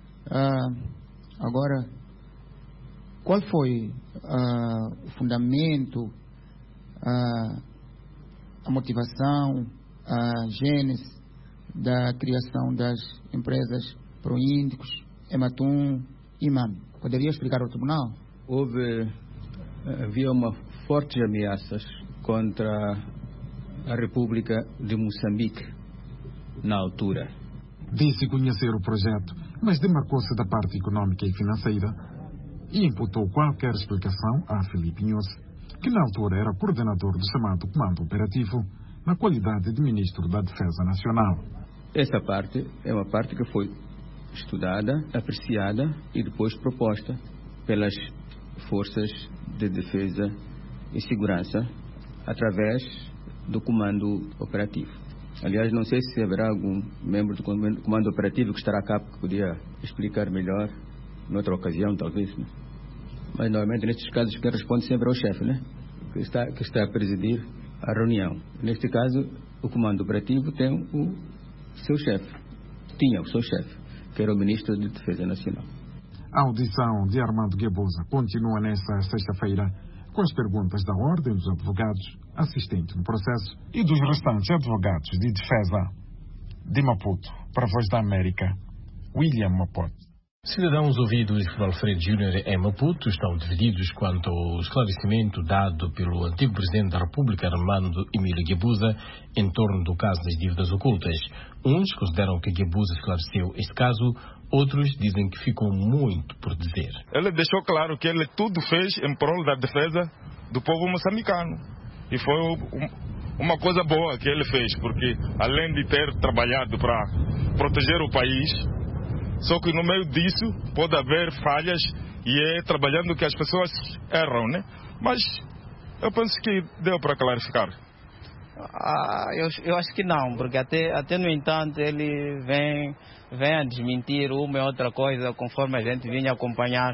[SPEAKER 22] agora, qual foi o fundamento, a motivação, a gênese da criação das empresas Proíndicos, Ematum e MAM. Poderia explicar ao tribunal?
[SPEAKER 23] Havia uma fortes ameaças contra a República de Moçambique na altura.
[SPEAKER 1] Disse conhecer o projeto, mas demarcou-se da parte econômica e financeira e imputou qualquer explicação a Filipe Inhosse, que na altura era coordenador do chamado Comando Operativo, na qualidade de Ministro da Defesa Nacional.
[SPEAKER 23] Essa parte é uma parte que foi estudada, apreciada e depois proposta pelas forças de defesa e segurança através do comando operativo. Aliás, não sei se haverá algum membro do comando operativo que estará cá que podia explicar melhor noutra ocasião, talvez, né? Mas normalmente nestes casos quem responde sempre é o chefe, né? Que está a presidir a reunião. Neste caso, o comando operativo tem o seu chefe, tinha o seu chefe, que era o Ministro de Defesa Nacional.
[SPEAKER 1] A audição de Armando Guebuza continua nesta sexta-feira com as perguntas da Ordem dos Advogados, assistente no processo, e dos restantes advogados de defesa. De Maputo, para a Voz da América, William Mapote.
[SPEAKER 21] Cidadãos ouvidos por Alfredo Júnior em Maputo estão divididos quanto ao esclarecimento dado pelo antigo Presidente da República, Armando Emílio Guebuza, em torno do caso das dívidas ocultas. Uns consideram que Guebuza esclareceu este caso, outros dizem que ficou muito por dizer.
[SPEAKER 24] Ele deixou claro que ele tudo fez em prol da defesa do povo moçambicano. E foi uma coisa boa que ele fez, porque além de ter trabalhado para proteger o país, só que no meio disso pode haver falhas e é trabalhando que as pessoas erram, né? Mas eu penso que deu para clarificar.
[SPEAKER 3] Eu acho que não, porque até no entanto ele vem a desmentir uma e outra coisa conforme a gente vinha acompanhar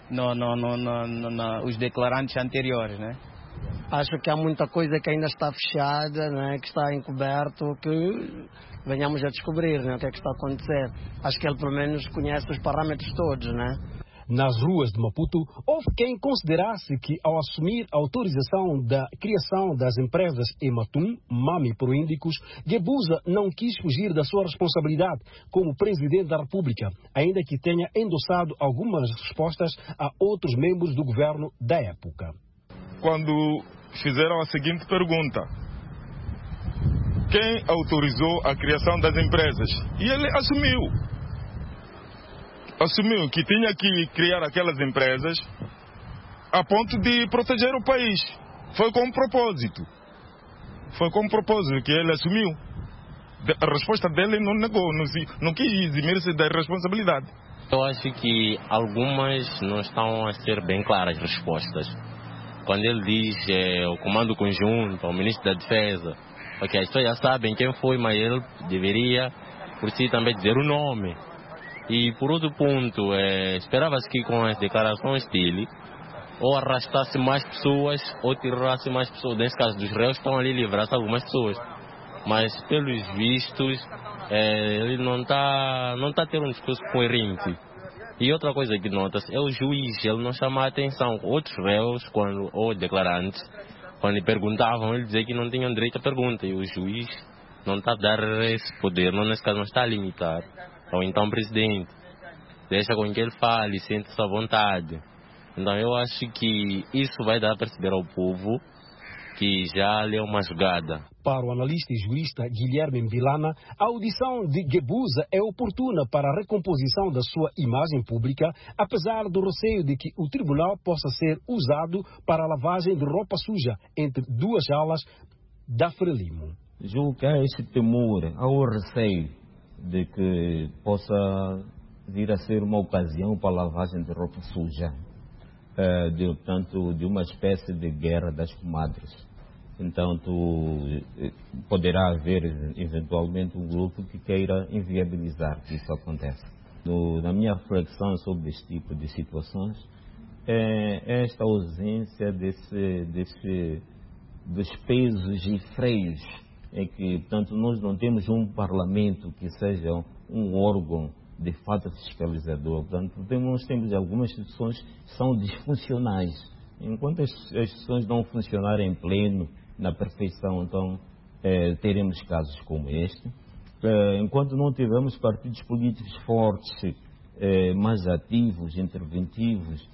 [SPEAKER 3] os declarantes anteriores, né?
[SPEAKER 4] Acho que há muita coisa que ainda está fechada, né, que está encoberto, que venhamos a descobrir, né, o que é que está a acontecer. Acho que ele pelo menos conhece os parâmetros todos, né?
[SPEAKER 5] Nas ruas de Maputo, houve quem considerasse que, ao assumir a autorização da criação das empresas Ematum, Mami Proíndicos, Guebuza não quis fugir da sua responsabilidade como Presidente da República, ainda que tenha endossado algumas respostas a outros membros do governo da época.
[SPEAKER 24] Quando fizeram a seguinte pergunta: quem autorizou a criação das empresas? E ele assumiu que tinha que criar aquelas empresas a ponto de proteger o país. Foi com propósito que ele assumiu. A resposta dele não negou, não quis eximir-se da responsabilidade.
[SPEAKER 8] Eu acho que algumas não estão a ser bem claras as respostas. Quando ele diz o comando conjunto, o ministro da Defesa, ok, as pessoas já sabem quem foi, mas ele deveria por si também dizer o nome. E por outro ponto, esperava-se que com as declarações dele, ou arrastasse mais pessoas, ou tirasse mais pessoas. Nesse caso dos réus, estão ali livrasse algumas pessoas. Mas pelos vistos, ele não está a ter um discurso coerente. E outra coisa que nota-se é o juiz, ele não chama a atenção. Outros réus, ou declarantes, quando lhe perguntavam, ele dizia que não tinham direito à pergunta. E o juiz não está a dar esse poder, nesse caso não está a limitar. Ou então presidente, deixa com que ele fale, sente-se à vontade. Então eu acho que isso vai dar a perceber ao povo que já leu uma jogada.
[SPEAKER 5] Para o analista e jurista Guilherme Mbilana, a audição de Guebuza é oportuna para a recomposição da sua imagem pública, apesar do receio de que o tribunal possa ser usado para a lavagem de roupa suja entre duas alas da Frelimo.
[SPEAKER 25] Julgo que há esse temor, há o receio de que possa vir a ser uma ocasião para a lavagem de roupa suja, de uma espécie de guerra das comadres. Então poderá haver eventualmente um grupo que queira inviabilizar que isso aconteça. Na minha reflexão sobre este tipo de situações, é esta ausência dos pesos e freios, é que, portanto, nós não temos um parlamento que seja um órgão de fato fiscalizador. Portanto, nós temos algumas instituições que são disfuncionais. Enquanto as instituições não funcionarem em pleno, na perfeição, então teremos casos como este. Enquanto não tivermos partidos políticos fortes, mais ativos, interventivos,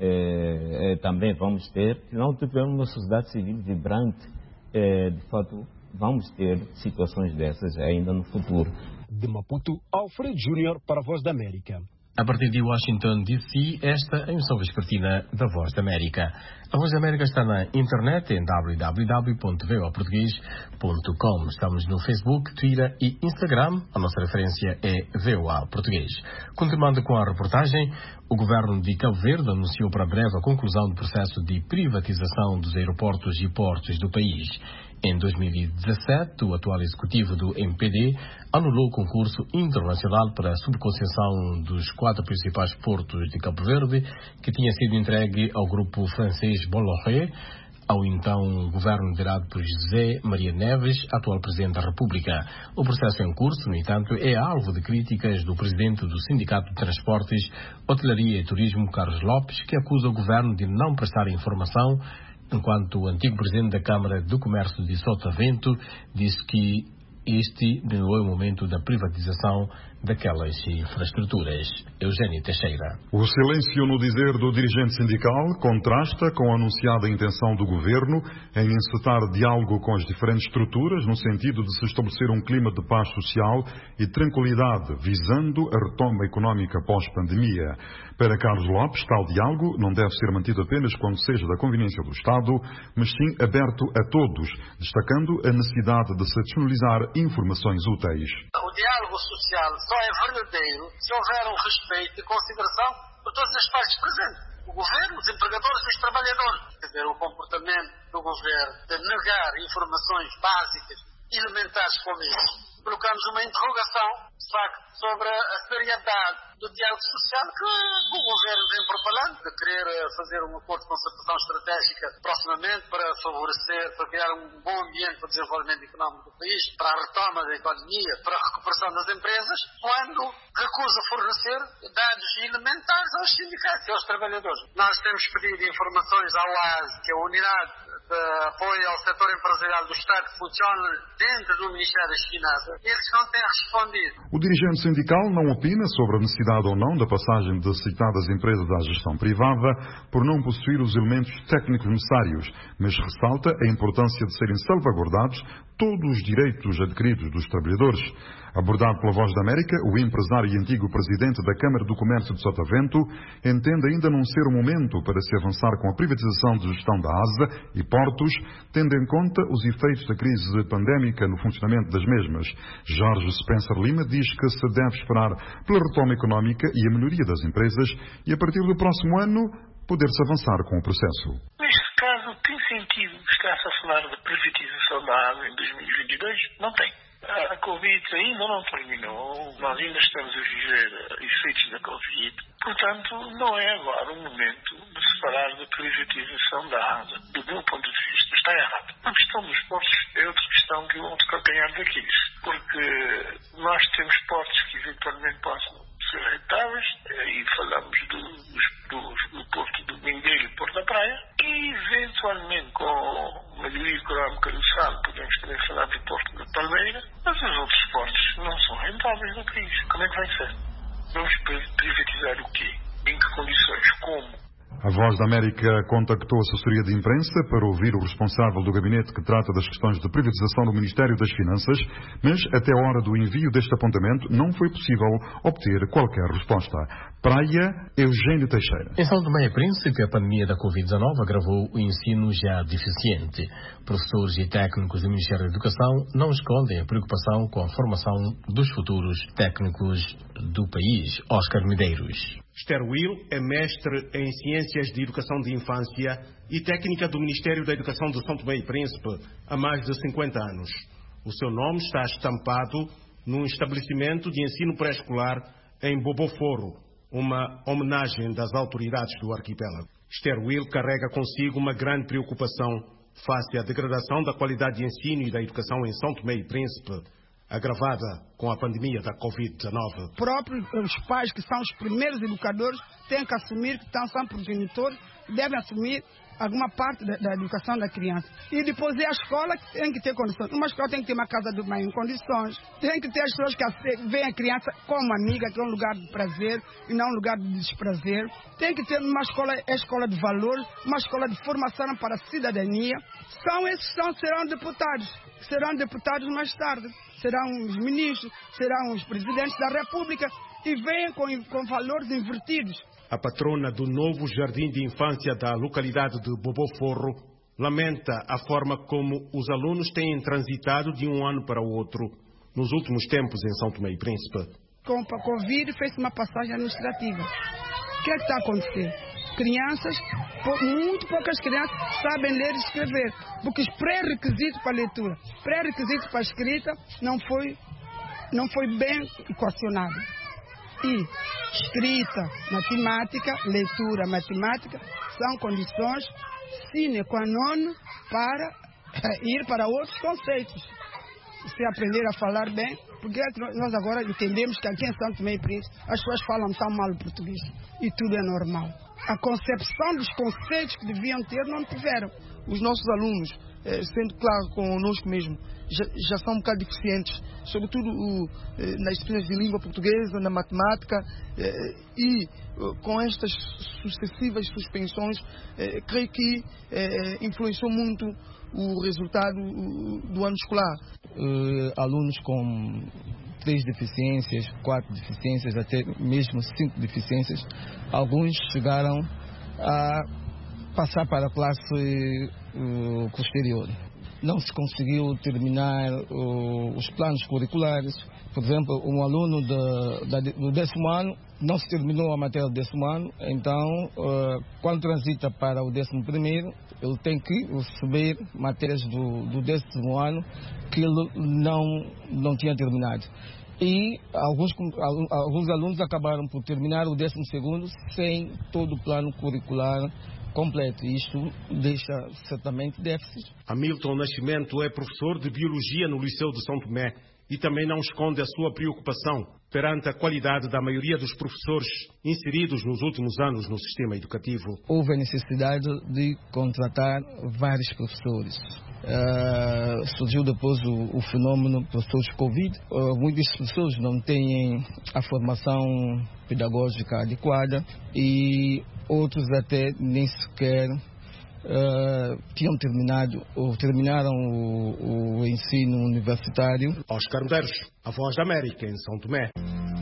[SPEAKER 25] também vamos ter. Se não tivermos uma sociedade civil vibrante, de fato, vamos ter situações dessas ainda no futuro.
[SPEAKER 5] De Maputo, Alfredo Júnior para a Voz da América.
[SPEAKER 21] A partir de Washington, D.C., esta é a emissão vespertina da Voz da América. A Voz da América está na internet em www.voaportugues.com. Estamos no Facebook, Twitter e Instagram. A nossa referência é VOA Português. Continuando com a reportagem, o governo de Cabo Verde anunciou para breve a conclusão do processo de privatização dos aeroportos e portos do país. Em 2017, o atual executivo do MPD anulou o concurso internacional para a subconcessão dos 4 principais portos de Cabo Verde, que tinha sido entregue ao grupo francês Bolloré, ao então governo liderado por José Maria Neves, atual Presidente da República. O processo em curso, no entanto, é alvo de críticas do Presidente do Sindicato de Transportes, Hotelaria e Turismo, Carlos Lopes, que acusa o governo de não prestar informação, enquanto o antigo Presidente da Câmara do Comércio de Sotavento disse que este não é o momento da privatização daquelas infraestruturas. Eugênio Teixeira.
[SPEAKER 26] O silêncio no dizer do dirigente sindical contrasta com a anunciada intenção do governo em encetar diálogo com as diferentes estruturas no sentido de se estabelecer um clima de paz social e tranquilidade, visando a retoma económica pós-pandemia. Para Carlos Lopes, tal diálogo não deve ser mantido apenas quando seja da conveniência do Estado, mas sim aberto a todos, destacando a necessidade de se disponibilizar informações úteis.
[SPEAKER 27] O diálogo social só é verdadeiro se houver um respeito e consideração por todas as partes presentes.
[SPEAKER 6] o governo, os empregadores e os trabalhadores. Quer dizer, o comportamento do governo de negar informações básicas, elementares como isso. Colocamos uma interrogação, de facto, sobre a seriedade do diálogo social que o governo vem propalando, de querer fazer um acordo de concertação estratégica proximamente para favorecer, para criar um bom ambiente para o desenvolvimento económico do país, para a retoma da economia, para a recuperação das empresas, quando recusa fornecer dados elementares aos sindicatos e aos trabalhadores. Nós temos pedido informações à UAS, que é a unidade de apoio ao setor empresarial do Estado, que funciona dentro do Ministério das Finanças. Eles não têm respondido.
[SPEAKER 26] O dirigente sindical não opina sobre a necessidade ou não da passagem de citadas empresas à gestão privada por não possuir os elementos técnicos necessários, mas ressalta a importância de serem salvaguardados todos os direitos adquiridos dos trabalhadores. Abordado pela Voz da América, o empresário e antigo presidente da Câmara do Comércio de Sotavento entende ainda não ser o momento para se avançar com a privatização de gestão da ASA e portos, tendo em conta os efeitos da crise pandémica no funcionamento das mesmas. Jorge Spencer Lima diz que se deve esperar pela retoma económica e a melhoria das empresas e, a partir do próximo ano, poder-se avançar com o processo.
[SPEAKER 9] Neste caso, tem sentido estar-se a falar da privatização da ASA em 2022? Não tem. A Covid ainda não terminou, nós ainda estamos a viver efeitos da Covid, portanto não é agora o momento de se falar da privatização da ASA. Do meu ponto de vista, está errado. A questão dos portos é outra questão que vão calcanhar daqueles, porque nós temos portos que eventualmente possam ser rentáveis, e falamos do Porto do Mindelo e Porto da Praia, e eventualmente com a melhoria económica do Sal podemos também falar do Porto da Palmeira, mas os outros portos não são rentáveis no país. Como é que vai ser? Vamos privatizar o quê? Em que condições? Como?
[SPEAKER 26] A Voz da América contactou a assessoria de imprensa para ouvir o responsável do gabinete que trata das questões de privatização do Ministério das Finanças, mas até a hora do envio deste apontamento não foi possível obter qualquer resposta. Praia, Eugênio Teixeira.
[SPEAKER 21] Em São Tomé e Príncipe, a pandemia da Covid-19 agravou o ensino já deficiente. Professores e técnicos do Ministério da Educação não escondem a preocupação com a formação dos futuros técnicos do país. Oscar Medeiros.
[SPEAKER 10] Esther Will é mestre em Ciências de Educação de Infância e técnica do Ministério da Educação de São Tomé e Príncipe há mais de 50 anos. O seu nome está estampado num estabelecimento de ensino pré-escolar em Boboforro, uma homenagem das autoridades do arquipélago. Esther Will carrega consigo uma grande preocupação face à degradação da qualidade de ensino e da educação em São Tomé e Príncipe, agravada com a pandemia da Covid-19.
[SPEAKER 11] Os pais, que são os primeiros educadores, têm que assumir que são progenitores, devem assumir alguma parte da educação da criança. E depois é a escola que tem que ter condições. Uma escola tem que ter uma casa de mãe em condições. Tem que ter as pessoas que veem a criança como amiga, que é um lugar de prazer e não um lugar de desprazer. Tem que ter uma escola, escola de valores, uma escola de formação para a cidadania. São esses que serão deputados. Serão deputados mais tarde. Serão os ministros, serão os presidentes da República e vêm com valores invertidos.
[SPEAKER 10] A patrona do novo jardim de infância da localidade de Boboforro lamenta a forma como os alunos têm transitado de um ano para o outro nos últimos tempos em São Tomé e Príncipe.
[SPEAKER 11] Com a Covid fez uma passagem administrativa. O que é que está a acontecer? Crianças, muito poucas crianças sabem ler e escrever, porque os pré-requisitos para a leitura, pré-requisitos para a escrita não foi bem equacionado. E escrita, matemática, leitura, matemática são condições sine qua non para ir para outros conceitos. Se aprender a falar bem, porque nós agora entendemos que aqui em São Tomé e Príncipe as pessoas falam tão mal o português e tudo é normal. A concepção dos conceitos que deviam ter não tiveram.
[SPEAKER 13] Os nossos alunos, sendo claro conosco mesmo, já são um bocado deficientes, sobretudo nas disciplinas de língua portuguesa, na matemática, e com estas sucessivas suspensões, creio que influenciou muito o resultado do ano escolar.
[SPEAKER 22] Alunos com 3 deficiências, 4 deficiências, até mesmo 5 deficiências, alguns chegaram a passar para a classe posterior. Não se conseguiu terminar os planos curriculares,
[SPEAKER 13] Por exemplo, um aluno do 10º ano não se terminou a matéria do 10º ano, então quando transita para o 11º, ele tem que receber matérias do 10º ano que ele não tinha terminado. E alguns alunos acabaram por terminar o 12º sem todo o plano curricular completo. E isto deixa certamente déficit.
[SPEAKER 10] Hamilton Nascimento é professor de Biologia no Liceu de São Tomé e também não esconde a sua preocupação perante a qualidade da maioria dos professores inseridos nos últimos anos no sistema educativo.
[SPEAKER 13] Houve a necessidade de contratar vários professores. Surgiu depois o fenômeno professores Covid. Muitos professores não têm a formação pedagógica adequada e outros até nem sequer tinham terminado ou terminaram o ensino universitário.
[SPEAKER 10] Oscar Medeiros, a Voz da América, em São Tomé.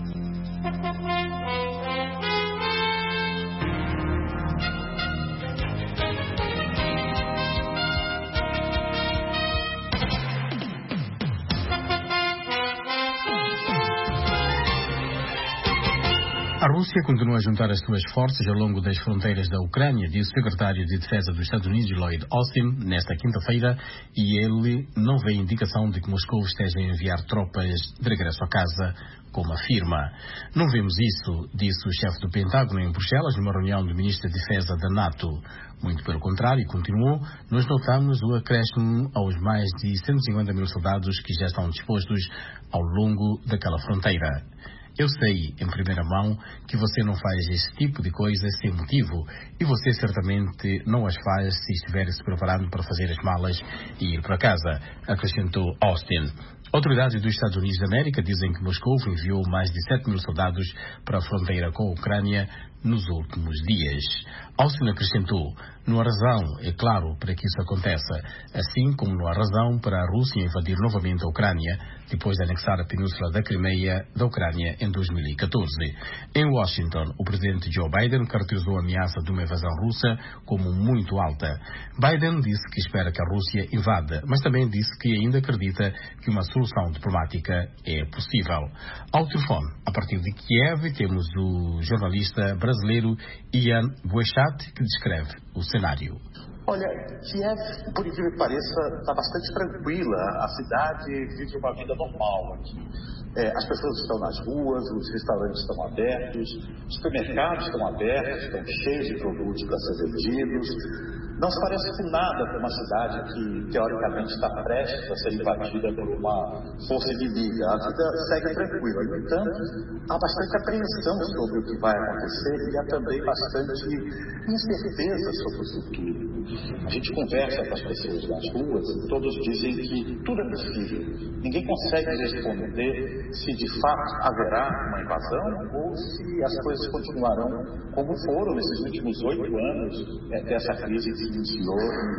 [SPEAKER 21] A Rússia continua a juntar as suas forças ao longo das fronteiras da Ucrânia, disse o secretário de Defesa dos Estados Unidos, Lloyd Austin, nesta quinta-feira, e ele não vê indicação de que Moscou esteja a enviar tropas de regresso a casa, como afirma. Não vemos isso, disse o chefe do Pentágono em Bruxelas, numa reunião do ministro de Defesa da NATO. Muito pelo contrário, continuou, nós notamos o acréscimo aos mais de 150 mil soldados que já estão dispostos ao longo daquela fronteira. Eu sei, em primeira mão, que você não faz esse tipo de coisa sem motivo e você certamente não as faz se estiver se preparando para fazer as malas e ir para casa, acrescentou Austin. Autoridades dos Estados Unidos da América dizem que Moscou enviou mais de 7 mil soldados para a fronteira com a Ucrânia nos últimos dias. Austin acrescentou, não há razão, é claro, para que isso aconteça, assim como não há razão para a Rússia invadir novamente a Ucrânia, depois de anexar a península da Crimeia da Ucrânia em 2014. Em Washington, o presidente Joe Biden caracterizou a ameaça de uma invasão russa como muito alta. Biden disse que espera que a Rússia invada, mas também disse que ainda acredita que uma solução diplomática é possível. Ao telefone, a partir de Kiev, temos o jornalista brasileiro Ian Boechat, que descreve o cenário.
[SPEAKER 7] Olha, Kiev, por incrível que pareça, está bastante tranquila. A cidade vive uma vida normal aqui. As pessoas estão nas ruas, os restaurantes estão abertos, os supermercados estão abertos, estão cheios de produtos para ser vendidos. Não se parece com nada com uma cidade que, teoricamente, está prestes a ser invadida por uma força inimiga. A vida segue tranquila. No entanto, há bastante apreensão sobre o que vai acontecer e há também bastante incerteza sobre o futuro. A gente conversa com as pessoas nas ruas e todos dizem que tudo é possível. Ninguém consegue responder se de fato haverá uma invasão ou se as coisas continuarão como foram nesses últimos 8 anos dessa crise que se iniciou em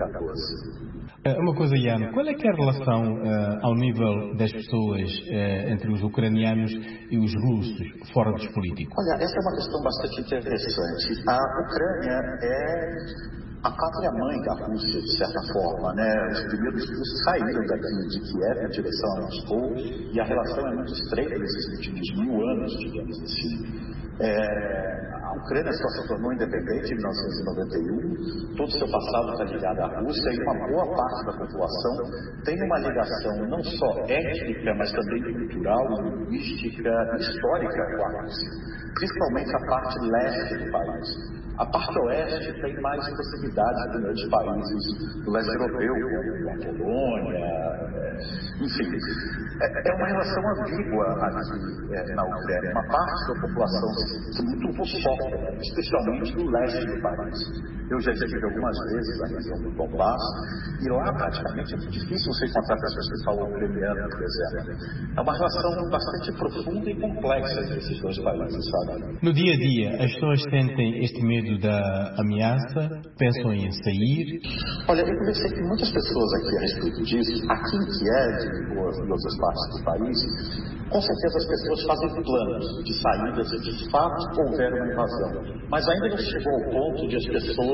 [SPEAKER 7] 2014.
[SPEAKER 21] Uma coisa, Ian, qual é que é a relação ao nível das pessoas entre os ucranianos e os russos, fora dos políticos?
[SPEAKER 7] Olha, essa é uma questão bastante interessante. A Ucrânia é a pátria-mãe da Rússia, de certa forma, né? Os primeiros russos saíram daqui de Kiev em direção a Moscou e a relação é muito estreita nesses últimos 1000 anos, digamos assim. A Ucrânia só se tornou independente em 1991, todo o seu passado está ligado à Rússia e uma boa parte da população tem uma ligação não só étnica, mas também cultural, linguística e histórica com a Rússia, principalmente a parte leste do país. A parte oeste tem mais proximidades com outros países do leste europeu, como a Polônia, enfim. É uma relação ambígua aqui na Ucrânia. Uma parte da população se muito sofre, especialmente do leste do país. Eu já estive algumas vezes na região do Donbass e lá praticamente é muito difícil você encontrar pessoas que falam ucraniano, por exemplo. É uma relação bastante profunda e complexa entre esses dois países, sabe?
[SPEAKER 21] No dia a dia, as pessoas sentem este medo da ameaça, pensam em sair?
[SPEAKER 7] Olha, eu conversei com muitas pessoas aqui a respeito disso. Aqui em Kiev ou em outras partes do país, com certeza as pessoas fazem planos de saída se de fato houver uma invasão. Mas ainda não chegou ao ponto de as pessoas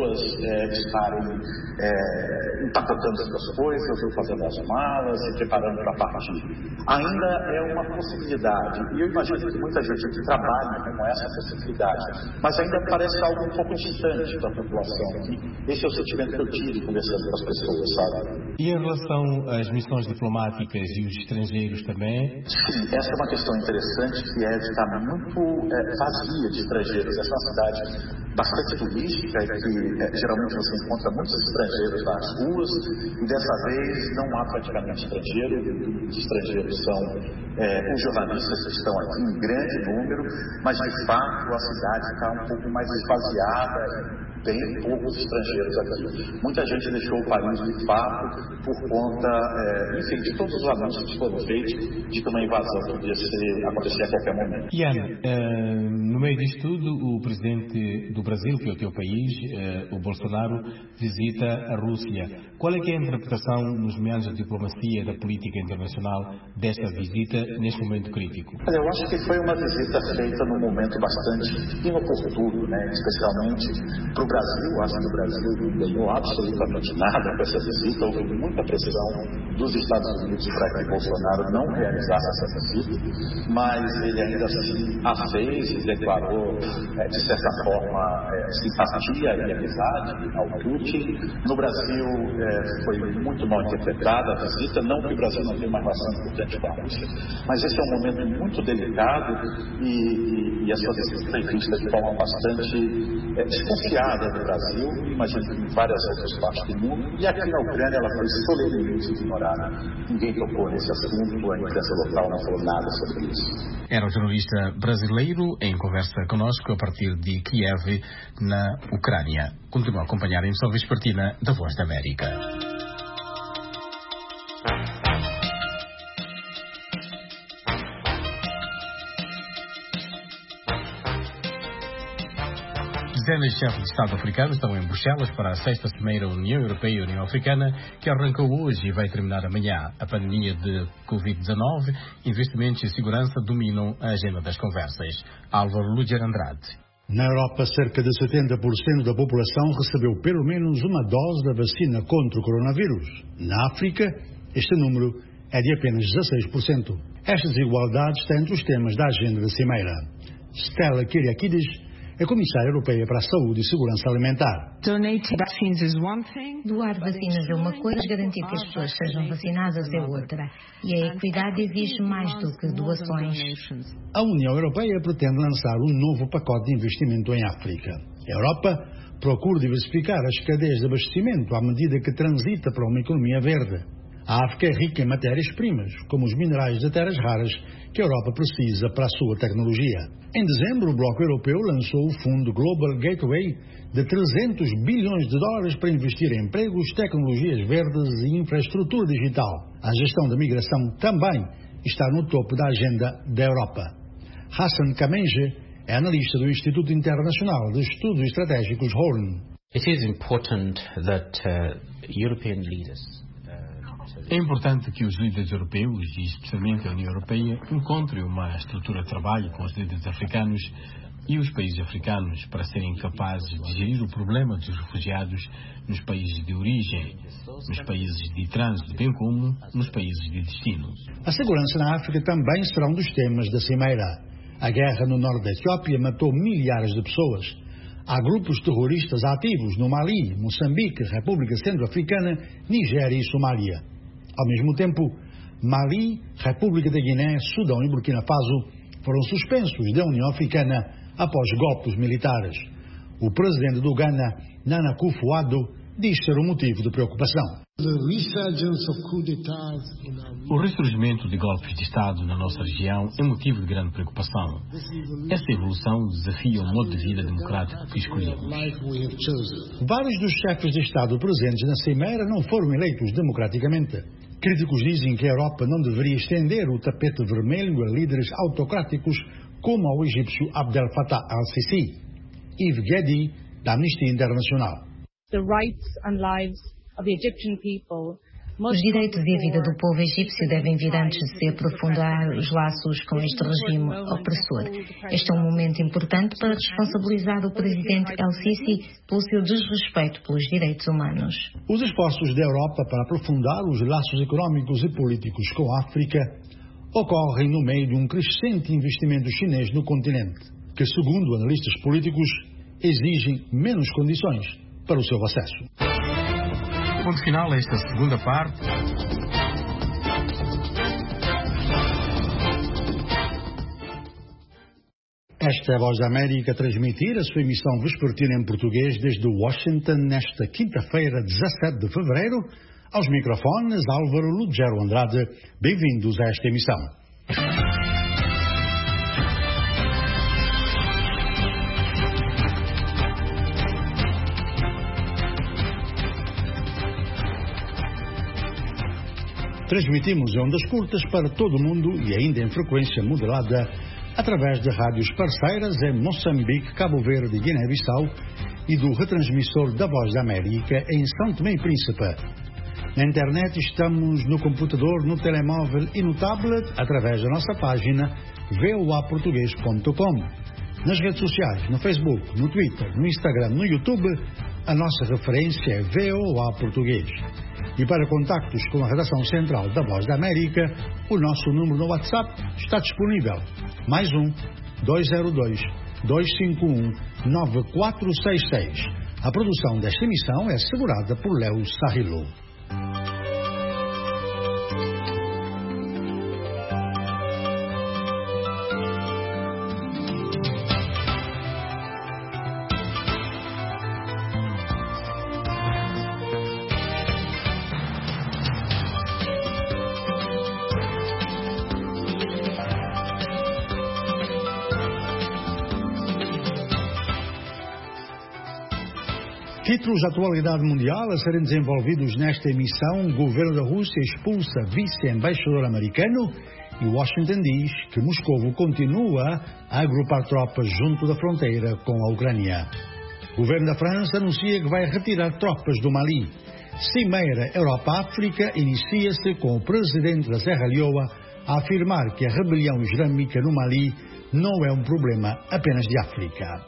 [SPEAKER 7] pessoas estarem empacotando as coisas, ou fazendo as malas, se preparando para partir. Ainda é uma possibilidade, e eu imagino que muita gente aqui trabalha com essa possibilidade, mas ainda parece algo um pouco distante da população. E esse é o sentimento que eu tive conversando com as pessoas, sabe?
[SPEAKER 21] E em relação às missões diplomáticas e os estrangeiros também?
[SPEAKER 7] Sim, essa é uma questão interessante, que é de estar muito vazia de estrangeiros. Essa é uma cidade bastante turística e que geralmente você encontra muitos estrangeiros nas ruas, e dessa vez não há praticamente estrangeiro. Os estrangeiros são os jornalistas que estão aqui em grande número, mas de fato a cidade está um pouco mais esvaziada. Tem poucos estrangeiros aqui. Muita gente deixou o país de fato por conta, enfim, de todos os anúncios que foram feitos de que uma invasão podia acontecer a qualquer momento.
[SPEAKER 21] Ian, no meio disto tudo, o presidente do Brasil, que é o teu país, o Bolsonaro, visita a Rússia. Qual é que é a interpretação nos meandros da diplomacia e da política internacional desta visita neste momento crítico?
[SPEAKER 7] Eu acho que foi uma visita feita num momento bastante inoportuno, né? Especialmente para o Brasil. Acho que o Brasil não ganhou absolutamente nada com essa visita. Houve muita pressão dos Estados Unidos para que Bolsonaro não realizasse essa visita, mas ele ainda assim a fez e declarou, de certa forma, simpatia e amizade ao Putin. No Brasil foi muito mal interpretada a visita, não que o Brasil não tenha uma relação importante com a Rússia, mas esse é um momento muito delicado e essa visita foi vista de forma bastante desconfiada do Brasil, imagino que em várias outras partes do mundo, e aqui na Ucrânia ela foi solenemente ignorada. Ninguém tocou nesse assunto, a imprensa local não falou nada sobre isso.
[SPEAKER 21] Era o jornalista brasileiro em conversa conosco a partir de Kiev, na Ucrânia. Continua a acompanhar a emissão vespertina da Voz da América. Dezenas de chefes de Estado africanos estão em Bruxelas para a 6ª Cimeira União Europeia e União Africana, que arrancou hoje e vai terminar amanhã. A pandemia de Covid-19, investimentos e segurança dominam a agenda das conversas. Álvaro Lúger Andrade.
[SPEAKER 12] Na Europa, cerca de 70% da população recebeu pelo menos uma dose da vacina contra o coronavírus. Na África, este número é de apenas 16%. Esta desigualdade está entre os temas da agenda da Cimeira. Stella Kyriakides é Comissária Europeia para a Saúde e Segurança Alimentar.
[SPEAKER 14] Doar vacinas é uma coisa, garantir que as pessoas sejam vacinadas é outra. E a equidade exige mais do que doações.
[SPEAKER 12] A União Europeia pretende lançar um novo pacote de investimento em África. A Europa procura diversificar as cadeias de abastecimento à medida que transita para uma economia verde. A África é rica em matérias-primas, como os minerais de terras raras que a Europa precisa para a sua tecnologia. Em dezembro, o Bloco Europeu lançou o fundo Global Gateway de 300 bilhões de dólares para investir em empregos, tecnologias verdes e infraestrutura digital. A gestão da migração também está no topo da agenda da Europa. Hassan Kamenge é analista do Instituto Internacional de Estudos Estratégicos Horn.
[SPEAKER 15] It is important that European leaders
[SPEAKER 21] É importante que os líderes europeus, e especialmente a União Europeia, encontrem uma estrutura de trabalho com os líderes africanos e os países africanos para serem capazes de gerir o problema dos refugiados nos países de origem, nos países de trânsito, bem como nos países de destino.
[SPEAKER 12] A segurança na África também será um dos temas da Cimeira. A guerra no norte da Etiópia matou milhares de pessoas. Há grupos terroristas ativos no Mali, Moçambique, República Centro-Africana, Nigéria e Somália. Ao mesmo tempo, Mali, República da Guiné, Sudão e Burkina Faso foram suspensos da União Africana após golpes militares. O presidente do Ghana, Nana Akufo-Addo, diz ser um motivo de preocupação.
[SPEAKER 21] O ressurgimento de golpes de Estado na nossa região é motivo de grande preocupação. Essa evolução desafia o modo de vida democrático que escolhemos.
[SPEAKER 12] Vários dos chefes de Estado presentes na Cimeira não foram eleitos democraticamente. Críticos dizem que a Europa não deveria estender o tapete vermelho a líderes autocráticos como ao egípcio Abdel Fattah al-Sisi. Yves Guedi, da Amnistia Internacional.
[SPEAKER 16] The rights and lives of the Egyptian people
[SPEAKER 14] Os direitos e a vida do povo egípcio devem vir antes de se aprofundar os laços com este regime opressor. Este é um momento importante para responsabilizar o presidente El-Sisi pelo seu desrespeito pelos direitos humanos.
[SPEAKER 12] Os esforços da Europa para aprofundar os laços económicos e políticos com a África ocorrem no meio de um crescente investimento chinês no continente, que, segundo analistas políticos, exigem menos condições para o seu acesso.
[SPEAKER 21] Ponto final a esta segunda parte.
[SPEAKER 12] Esta é a Voz da América a transmitir a sua emissão vespertina em português desde Washington nesta quinta-feira, 17 de fevereiro. Aos microfones, Álvaro Lugero Andrade. Bem-vindos a esta emissão. Transmitimos em ondas curtas para todo o mundo e ainda em frequência modulada através de rádios parceiras em Moçambique, Cabo Verde e Guiné-Bissau e do retransmissor da Voz da América em São Tomé e Príncipe. Na internet estamos no computador, no telemóvel e no tablet através da nossa página voaportugues.com. Nas redes sociais, no Facebook, no Twitter, no Instagram, no YouTube, a nossa referência é VOA Português. E para contactos com a redação central da Voz da América, o nosso número no WhatsApp está disponível. Mais 202-251-9466. A produção desta emissão é assegurada por Léo Sarrilo. Títulos de atualidade mundial a serem desenvolvidos nesta emissão. O governo da Rússia expulsa vice-embaixador americano e Washington diz que Moscovo continua a agrupar tropas junto da fronteira com a Ucrânia. O governo da França anuncia que vai retirar tropas do Mali. Cimeira Europa-África inicia-se com o presidente da Serra Leoa a afirmar que a rebelião islâmica no Mali não é um problema apenas de África.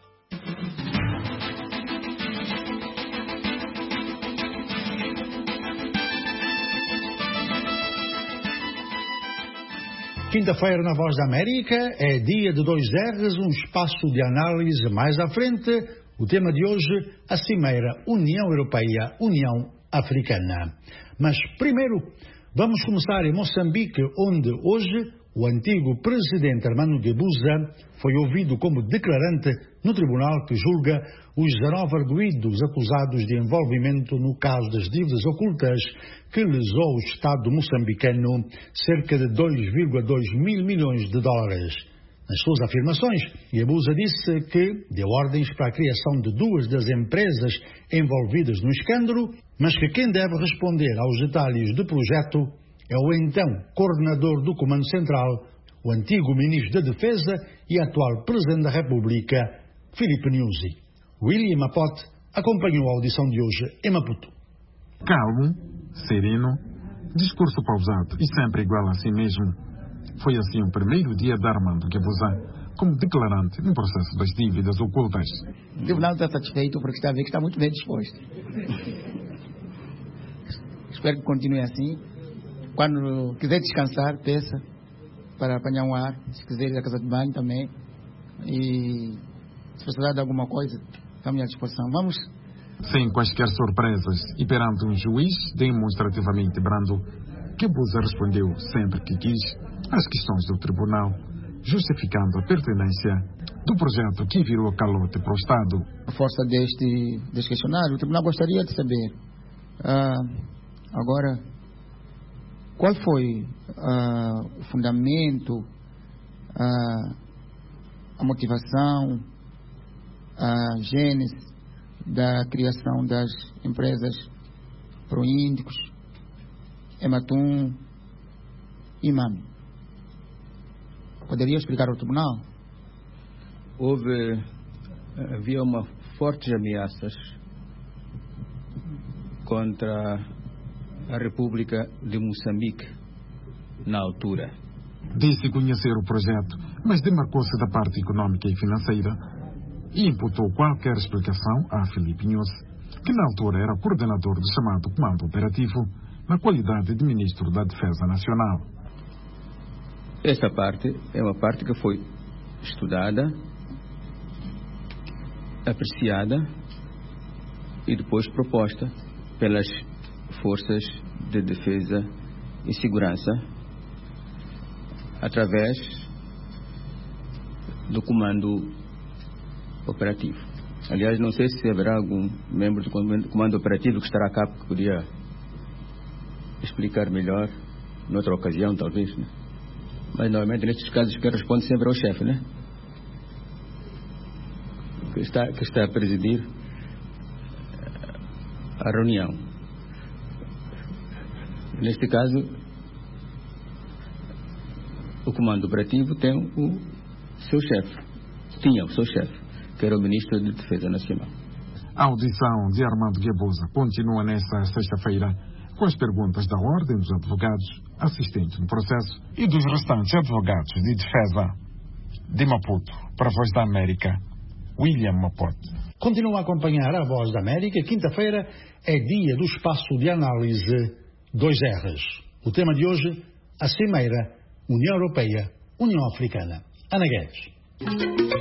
[SPEAKER 12] Quinta-feira na Voz da América é dia de 2 R's, um espaço de análise mais à frente. O tema de hoje, a Cimeira União Europeia-União Africana. Mas primeiro, vamos começar em Moçambique, onde hoje o antigo presidente Armando Guebuza foi ouvido como declarante no tribunal que julga os 19 arguidos acusados de envolvimento no caso das dívidas ocultas que lesou o Estado moçambicano cerca de 2,2 mil milhões de dólares. Nas suas afirmações, Guebuza disse que deu ordens para a criação de 2 das empresas envolvidas no escândalo, mas que quem deve responder aos detalhes do projeto é o então coordenador do Comando Central, o antigo ministro da Defesa e atual Presidente da República, Filipe Nyusi. William Apote acompanhou a audição de hoje em Maputo.
[SPEAKER 1] Calmo, sereno, discurso pausado e sempre igual a si mesmo. Foi assim o primeiro dia de Armando Guebuza como declarante no processo das dívidas ocultas.
[SPEAKER 22] O tribunal está satisfeito porque está a ver que está muito bem disposto. Espero que continue assim. Quando quiser descansar, peça para apanhar um ar. Se quiser ir à casa de banho também. E se precisar de alguma coisa, estamos à disposição. Vamos.
[SPEAKER 1] Sem quaisquer surpresas e perante um juiz demonstrativamente brando, Guebuza respondeu sempre que quis às questões do tribunal, justificando a pertinência do projeto que virou calote para o Estado.
[SPEAKER 22] A força deste questionário, o tribunal gostaria de saber agora qual foi o fundamento, a motivação, a gênese da criação das empresas Proíndicos, Ematum e MAMI. Poderia explicar ao tribunal?
[SPEAKER 23] Havia fortes ameaças contra a República de Moçambique na altura.
[SPEAKER 1] Disse conhecer o projeto, mas demarcou-se da parte econômica e financeira e imputou qualquer explicação a Filipe Inhosse, que na altura era coordenador do chamado Comando Operativo, na qualidade de Ministro da Defesa Nacional.
[SPEAKER 23] Essa parte é uma parte que foi estudada, apreciada e depois proposta pelas Forças de Defesa e Segurança através do Comando Operativo. Aliás, não sei se haverá algum membro do Comando Operativo que estará cá que poderia explicar melhor, noutra ocasião talvez, né? Mas normalmente nestes casos quem responde sempre é o chefe, né? Que está a presidir a reunião. Neste caso, o Comando Operativo tem o seu chefe, tinha o seu chefe, que era o Ministro da Defesa Nacional.
[SPEAKER 1] A audição de Armando Guebuza continua nesta sexta-feira com as perguntas da Ordem dos Advogados, assistente no processo, e dos restantes advogados de defesa. De Maputo, para a Voz da América, William Mapote.
[SPEAKER 12] Continua a acompanhar a Voz da América. Quinta-feira é dia do espaço de análise 2Rs. O tema de hoje, a Cimeira União Europeia, União Africana. Ana Guedes.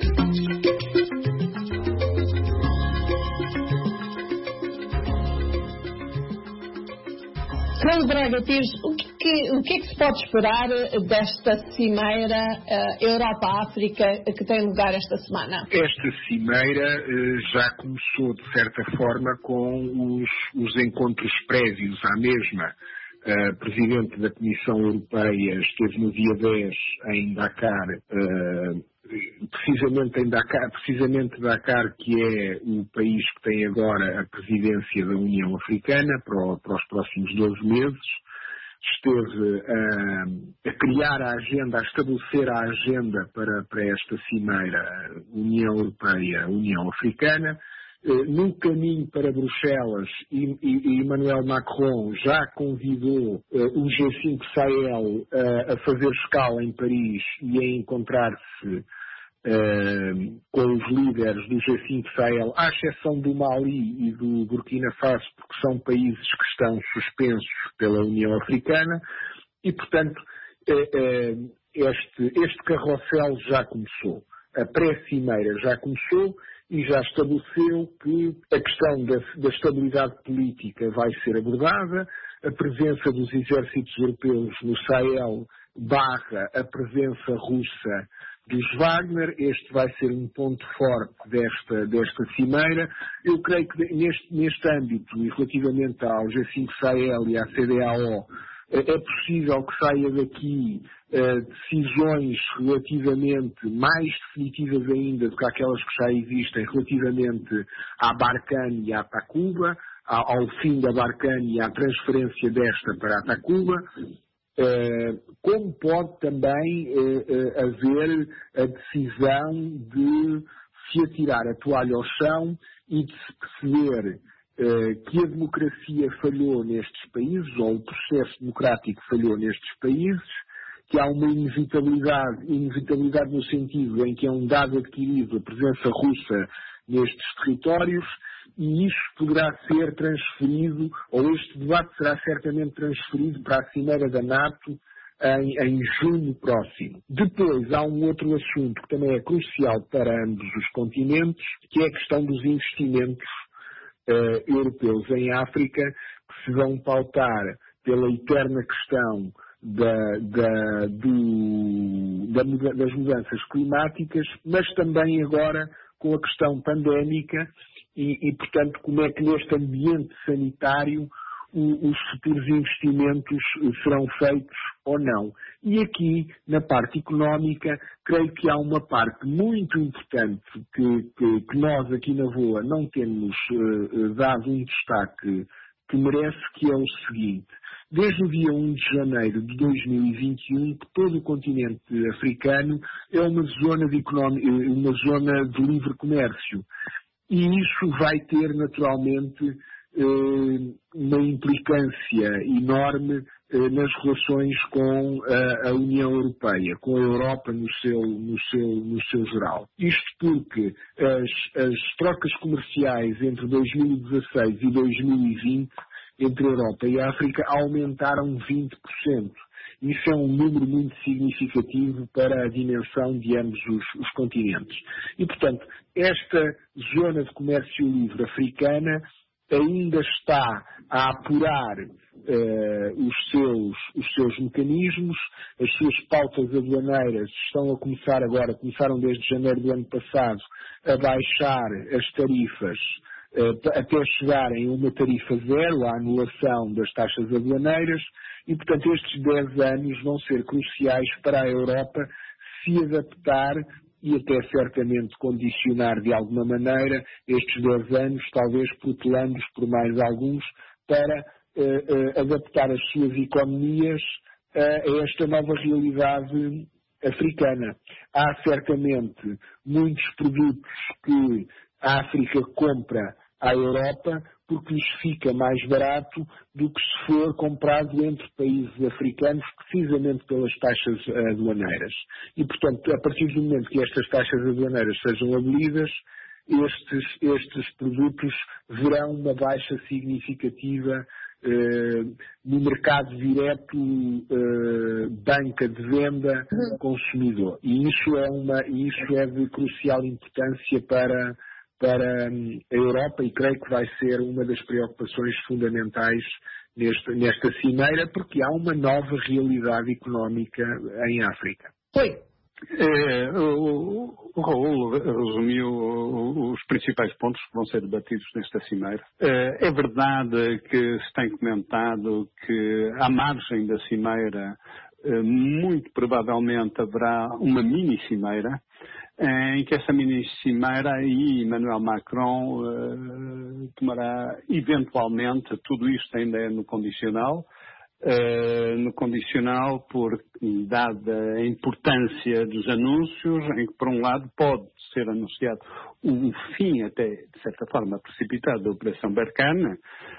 [SPEAKER 2] Carlos Braga Pires, o que é que se pode esperar desta Cimeira Europa-África que tem lugar esta semana?
[SPEAKER 16] Esta Cimeira já começou, de certa forma, com os encontros prévios à mesma. A Presidente da Comissão Europeia esteve no dia 10 em Dakar, precisamente Dakar, que é o país que tem agora a presidência da União Africana para os próximos 12 meses. Esteve a criar a agenda, a estabelecer a agenda para esta Cimeira União Europeia, União Africana. No caminho para Bruxelas, e Emmanuel Macron já convidou o G5 Sahel a fazer escala em Paris e a encontrar-se com os líderes do G5 Sahel, à exceção do Mali e do Burkina Faso, porque são países que estão suspensos pela União Africana, e, portanto, este carrossel já começou. A pré-cimeira já começou e já estabeleceu que a questão da estabilidade política vai ser abordada, a presença dos exércitos europeus no Sahel barra a presença russa dos Wagner. Este vai ser um ponto forte desta cimeira. Eu creio que neste âmbito, e relativamente ao G5 Sahel e à CEDEAO, é possível que saia daqui decisões relativamente mais definitivas ainda do que aquelas que já existem relativamente à Barkhane e à Takuba, ao fim da Barkhane e à transferência desta para a Takuba, como pode também haver a decisão de se atirar a toalha ao chão e de se perceber que a democracia falhou nestes países, ou o processo democrático falhou nestes países, que há uma inevitabilidade no sentido em que é um dado adquirido a presença russa nestes territórios, e isso poderá ser transferido, ou este debate será certamente transferido para a Cimeira da NATO em junho próximo. Depois há um outro assunto que também é crucial para ambos os continentes, que é a questão dos investimentos europeus em África, que se vão pautar pela eterna questão das mudanças climáticas, mas também agora com a questão pandémica e, portanto, como é que neste ambiente sanitário os futuros investimentos serão feitos ou não. E aqui, na parte económica, creio que há uma parte muito importante que nós aqui na VOA não temos dado um destaque que merece, que é o seguinte. Desde o dia 1 de janeiro de 2021, que todo o continente africano é uma zona de livre comércio. E isso vai ter, naturalmente, uma implicância enorme nas relações com a União Europeia, com a Europa no seu geral. Isto porque as trocas comerciais entre 2016 e 2020 entre a Europa e a África aumentaram 20%. Isso é um número muito significativo para a dimensão de ambos os continentes. E, portanto, esta zona de comércio livre africana ainda está a apurar os seus mecanismos, as suas pautas aduaneiras começaram desde janeiro do ano passado a baixar as tarifas até chegarem a uma tarifa zero, a anulação das taxas aduaneiras, e, portanto, estes 10 anos vão ser cruciais para a Europa se adaptar e até certamente condicionar de alguma maneira estes 10 anos, talvez protelando-os por mais alguns, para adaptar as suas economias a esta nova realidade africana. Há certamente muitos produtos que a África compra à Europa porque lhes fica mais barato do que se for comprado entre países africanos, precisamente pelas taxas aduaneiras. E, portanto, a partir do momento que estas taxas aduaneiras sejam abolidas, estes produtos verão uma baixa significativa no mercado direto, banca de venda, consumidor. E isso é de crucial importância para a Europa, e creio que vai ser uma das preocupações fundamentais nesta cimeira, porque há uma nova realidade económica em África.
[SPEAKER 2] Oi.
[SPEAKER 3] O Raul resumiu os principais pontos que vão ser debatidos nesta cimeira. É verdade que se tem comentado que, à margem da cimeira, muito provavelmente haverá uma mini-cimeira, em que essa mini-cimeira e Emmanuel Macron tomará eventualmente, tudo isto ainda é no condicional, dada a importância dos anúncios, em que por um lado pode ser anunciado o fim, até de certa forma precipitado, da Operação Barkhane,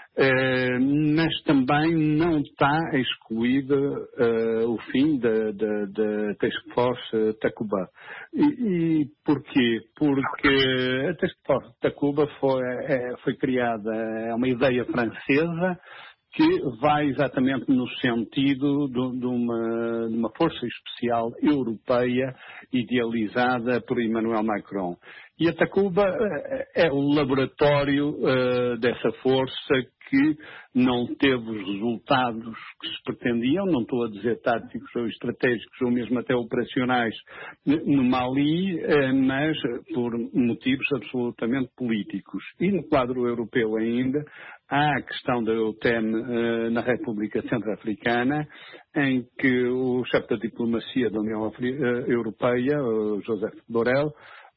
[SPEAKER 3] mas também não está excluído o fim da Task Force Takuba. E porquê? Porque a Task Force Takuba foi criada, é uma ideia francesa, que vai exatamente no sentido de uma força especial europeia idealizada por Emmanuel Macron. E a Takuba é o laboratório dessa força que não teve os resultados que se pretendiam, não estou a dizer táticos ou estratégicos ou mesmo até operacionais no Mali, mas por motivos absolutamente políticos. E no quadro europeu ainda, há a questão da EUTM na República Centro-Africana, em que o chefe da diplomacia da União Europeia, José Borrell,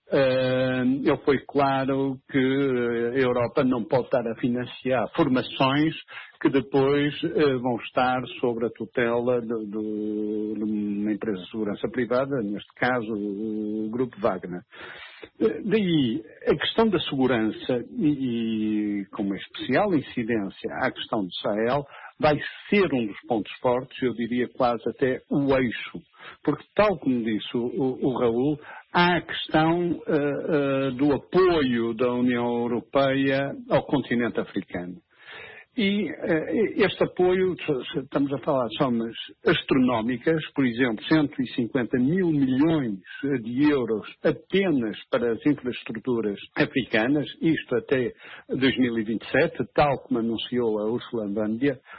[SPEAKER 3] ele foi claro que a Europa não pode estar a financiar formações que depois vão estar sobre a tutela de uma empresa de segurança privada, neste caso o Grupo Wagner. Daí, a questão da segurança e com uma especial incidência à questão do Sahel, vai ser um dos pontos fortes, eu diria quase até o eixo. Porque, tal como disse o Raul, há a questão do apoio da União Europeia ao continente africano. E este apoio, estamos a falar de somas astronómicas, por exemplo, 150 mil milhões de euros apenas para as infraestruturas africanas, isto até 2027, tal como anunciou a Ursula von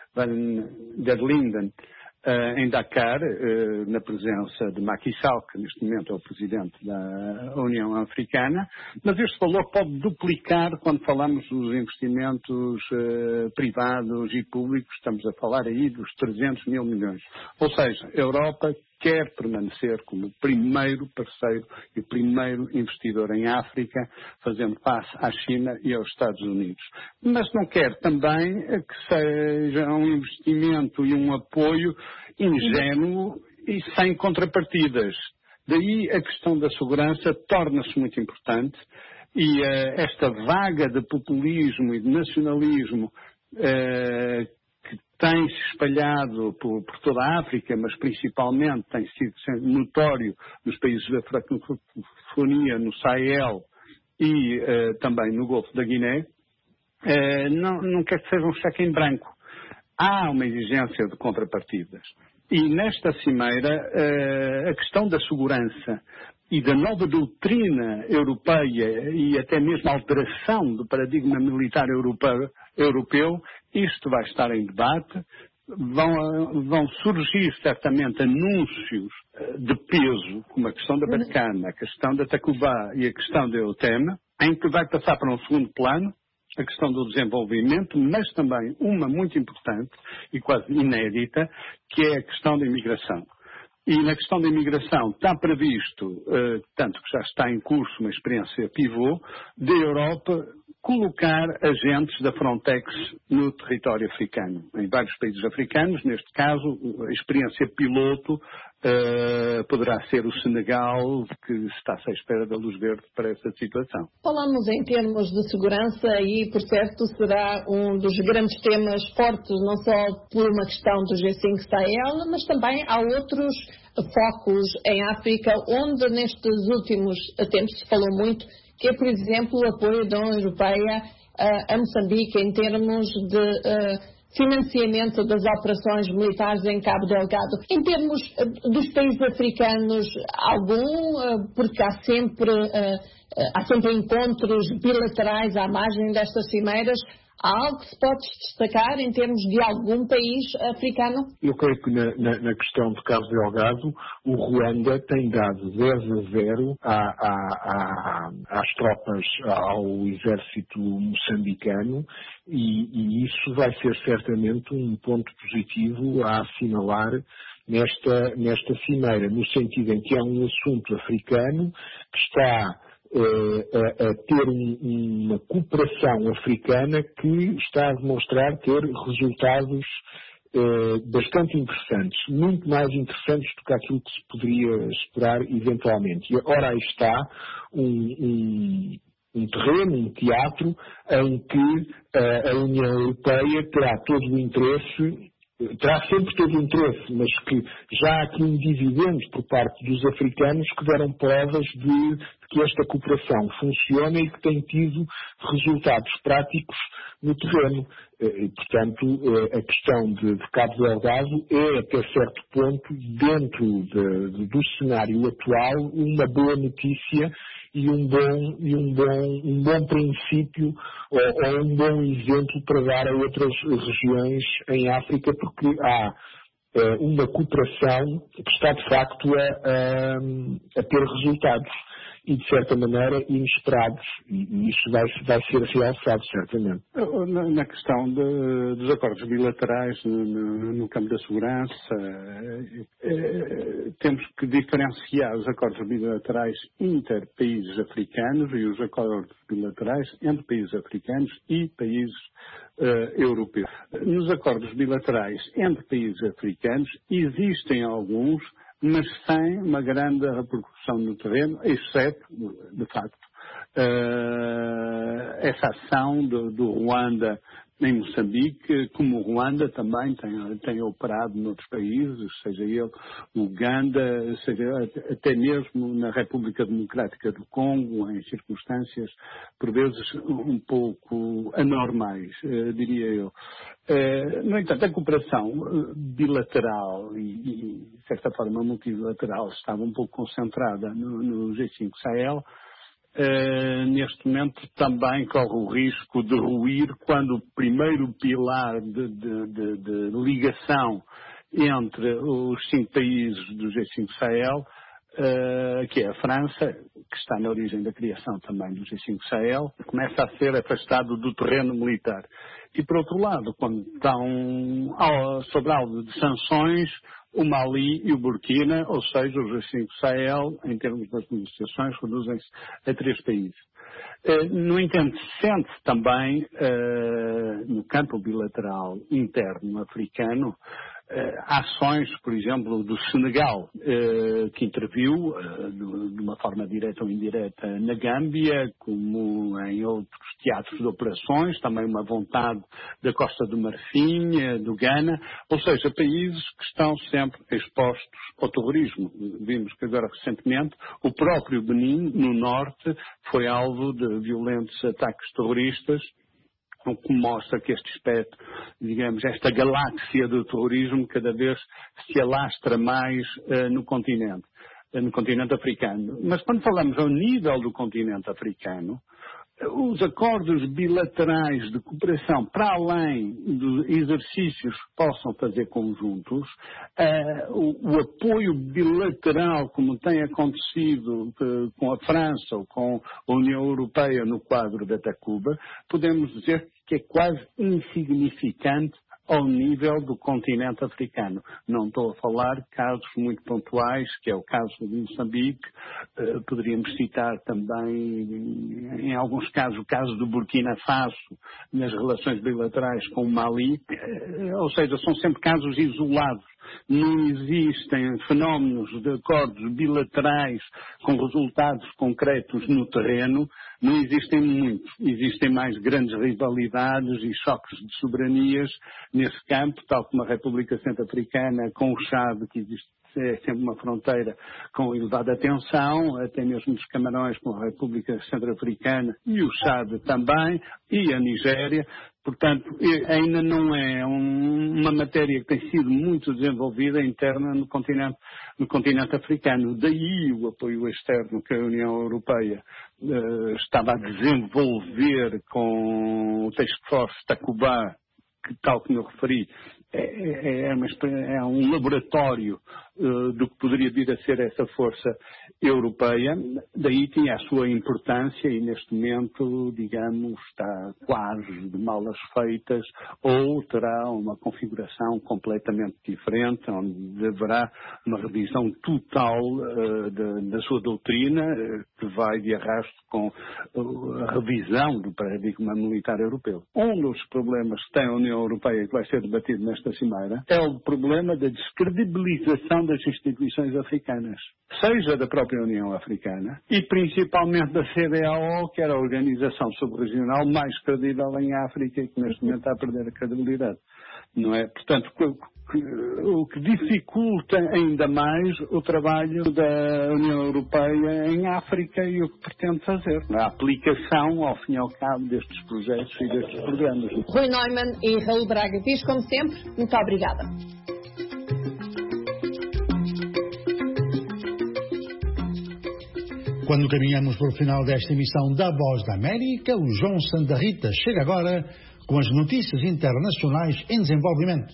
[SPEAKER 3] der Leyen em Dakar, na presença de Macky Sall, que neste momento é o presidente da União Africana, mas este valor pode duplicar quando falamos dos investimentos privados e públicos, estamos a falar aí dos 300 mil milhões. Ou seja, a Europa quer permanecer como o primeiro parceiro e o primeiro investidor em África, fazendo face à China e aos Estados Unidos. Mas não quer também que seja um investimento e um apoio ingênuo e sem contrapartidas. Daí a questão da segurança torna-se muito importante. E esta vaga de populismo e de nacionalismo que tem se espalhado por toda a África, mas principalmente tem sido notório nos países da francofonia, no Sahel e também no Golfo da Guiné, não quer que seja um cheque em branco. Há uma exigência de contrapartidas. E nesta cimeira, a questão da segurança e da nova doutrina europeia e até mesmo a alteração do paradigma militar europeu, isto vai estar em debate. Vão surgir certamente anúncios de peso, como a questão da Barkhane, a questão da Takuba e a questão da EUTM, em que vai passar para um segundo plano a questão do desenvolvimento, mas também uma muito importante e quase inédita, que é a questão da imigração. E na questão da imigração está previsto, tanto que já está em curso uma experiência pivô, da Europa colocar agentes da Frontex no território africano, em vários países africanos. Neste caso, a experiência piloto poderá ser o Senegal, que está-se à espera da luz verde para essa situação.
[SPEAKER 2] Falamos em termos de segurança e, por certo, será um dos grandes temas fortes, não só por uma questão do G5 Sahel, mas também há outros focos em África, onde nestes últimos tempos se falou muito, que é, por exemplo, o apoio da União Europeia a Moçambique em termos de financiamento das operações militares em Cabo Delgado. Em termos dos países africanos, porque há sempre encontros bilaterais à margem destas cimeiras, há algo que se pode destacar em termos de algum país africano?
[SPEAKER 16] Eu creio que na questão de Cabo Delgado, o Ruanda tem dado 10-0 às tropas, ao exército moçambicano, e isso vai ser certamente um ponto positivo a assinalar nesta cimeira, no sentido em que é um assunto africano que está a ter uma cooperação africana que está a demonstrar ter resultados bastante interessantes, muito mais interessantes do que aquilo que se poderia esperar eventualmente. E ora aí está um terreno, um teatro, em que a União Europeia terá todo o interesse, terá sempre todo o interesse, mas que já há aqui um dividendo por parte dos africanos que deram provas de que esta cooperação funciona e que tem tido resultados práticos no terreno. Portanto, a questão de Cabo Delgado é, até certo ponto, dentro do cenário atual, uma boa notícia e um bom princípio ou um bom exemplo para dar a outras regiões em África, porque há uma cooperação que está, de facto, a ter resultados e, de certa maneira, inesperados. E isso vai ser realçado, certamente.
[SPEAKER 3] Na questão dos acordos bilaterais no campo da segurança, temos que diferenciar os acordos bilaterais inter-países africanos e os acordos bilaterais entre países africanos e países europeus. Nos acordos bilaterais entre países africanos existem alguns, mas sem uma grande repercussão no terreno, exceto, de facto, essa ação do Ruanda em Moçambique, como o Ruanda também tem operado noutros países, seja ele Uganda, seja até mesmo na República Democrática do Congo, em circunstâncias, por vezes, um pouco anormais, diria eu. No entanto, a cooperação bilateral e, de certa forma, multilateral estava um pouco concentrada no G5 Sahel. Neste momento também corre o risco de ruir quando o primeiro pilar de ligação entre os 5 países do G5 Sahel, que é a França, que está na origem da criação também do G5 Sahel, começa a ser afastado do terreno militar. E, por outro lado, quando estão sob alvo de sanções, o Mali e o Burkina, ou seja, o G5 Sahel, em termos das negociações, reduzem-se a 3 países. No entanto, sente-se também, no campo bilateral interno africano, ações, por exemplo, do Senegal, que interviu de uma forma direta ou indireta na Gâmbia, como em outros teatros de operações, também uma vontade da Costa do Marfim, do Ghana, ou seja, países que estão sempre expostos ao terrorismo. Vimos que agora recentemente o próprio Benin, no norte, foi alvo de violentos ataques terroristas, o que mostra que este espectro, digamos, esta galáxia do terrorismo cada vez se alastra mais no continente africano. Mas quando falamos ao nível do continente africano, os acordos bilaterais de cooperação, para além dos exercícios que possam fazer conjuntos, o apoio bilateral, como tem acontecido com a França ou com a União Europeia no quadro da Takuba, podemos dizer que é quase insignificante ao nível do continente africano. Não estou a falar de casos muito pontuais, que é o caso de Moçambique, poderíamos citar também, em alguns casos, o caso do Burkina Faso, nas relações bilaterais com o Mali, ou seja, são sempre casos isolados. Não existem fenómenos de acordos bilaterais com resultados concretos no terreno, não existem muitos. Existem mais grandes rivalidades e choques de soberanias nesse campo, tal como a República Centro-Africana com o Chad, que existe é sempre uma fronteira com elevada tensão, até mesmo dos Camarões com a República Centro-Africana e o Chad também, e a Nigéria. Portanto, ainda não é uma matéria que tem sido muito desenvolvida interna no continente africano. Daí o apoio externo que a União Europeia estava a desenvolver com o Task Force Takuba, que, tal como eu referi, é um laboratório do que poderia vir a ser essa força europeia. Daí tinha a sua importância e neste momento, digamos, está quase de malas feitas ou terá uma configuração completamente diferente, onde haverá uma revisão total da sua doutrina, que vai de arrasto com a revisão do paradigma militar europeu. Um dos problemas que tem a União Europeia, que vai ser debatido nesta cimeira, é o problema da descredibilização das instituições africanas, seja da própria União Africana e principalmente da CEDEAO, que era a organização subregional mais credível em África e que neste momento está a perder a credibilidade. Não é? Portanto, o que dificulta ainda mais o trabalho da União Europeia em África e o que pretende fazer. A aplicação, ao fim e ao cabo, destes projetos e destes programas.
[SPEAKER 2] Rui Neumann e Raul Braga Pires, como sempre, muito obrigada.
[SPEAKER 12] Quando caminhamos para o final desta emissão da Voz da América, o João Santa Rita chega agora com as notícias internacionais em desenvolvimento.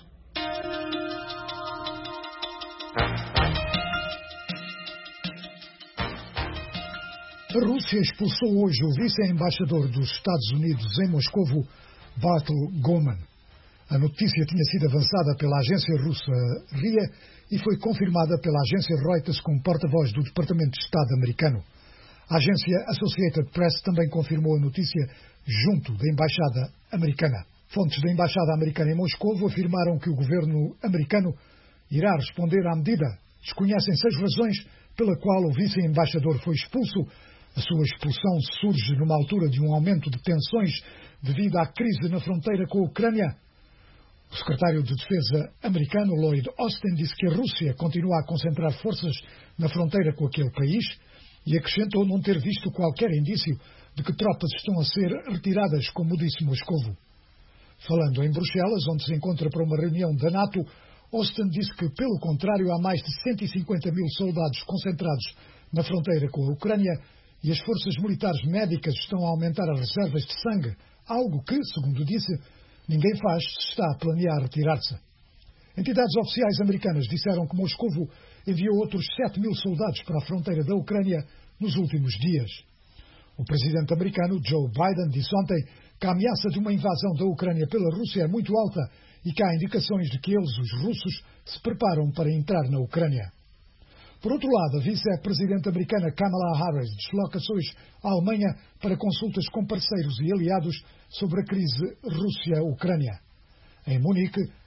[SPEAKER 4] A Rússia expulsou hoje o vice-embaixador dos Estados Unidos em Moscovo, Bartol Goman. A notícia tinha sido avançada pela agência russa RIA e foi confirmada pela agência Reuters com porta-voz do Departamento de Estado americano. A agência Associated Press também confirmou a notícia junto da Embaixada Americana. Fontes da Embaixada Americana em Moscovo afirmaram que o governo americano irá responder à medida. Desconhecem-se as razões pela qual o vice-embaixador foi expulso. A sua expulsão surge numa altura de um aumento de tensões devido à crise na fronteira com a Ucrânia. O secretário de Defesa americano, Lloyd Austin, disse que a Rússia continua a concentrar forças na fronteira com aquele país e acrescentou não ter visto qualquer indício de que tropas estão a ser retiradas, como disse Moscovo. Falando em Bruxelas, onde se encontra para uma reunião da NATO, Austin disse que, pelo contrário, há mais de 150 mil soldados concentrados na fronteira com a Ucrânia e as forças militares médicas estão a aumentar as reservas de sangue, algo que, segundo disse, ninguém faz se está a planear retirar-se. Entidades oficiais americanas disseram que Moscovo enviou outros 7 mil soldados para a fronteira da Ucrânia nos últimos dias. O presidente americano Joe Biden disse ontem que a ameaça de uma invasão da Ucrânia pela Rússia é muito alta e que há indicações de que eles, os russos, se preparam para entrar na Ucrânia. Por outro lado, a vice-presidente americana Kamala Harris desloca-se hoje à Alemanha para consultas com parceiros e aliados sobre a crise Rússia-Ucrânia. Em Munique,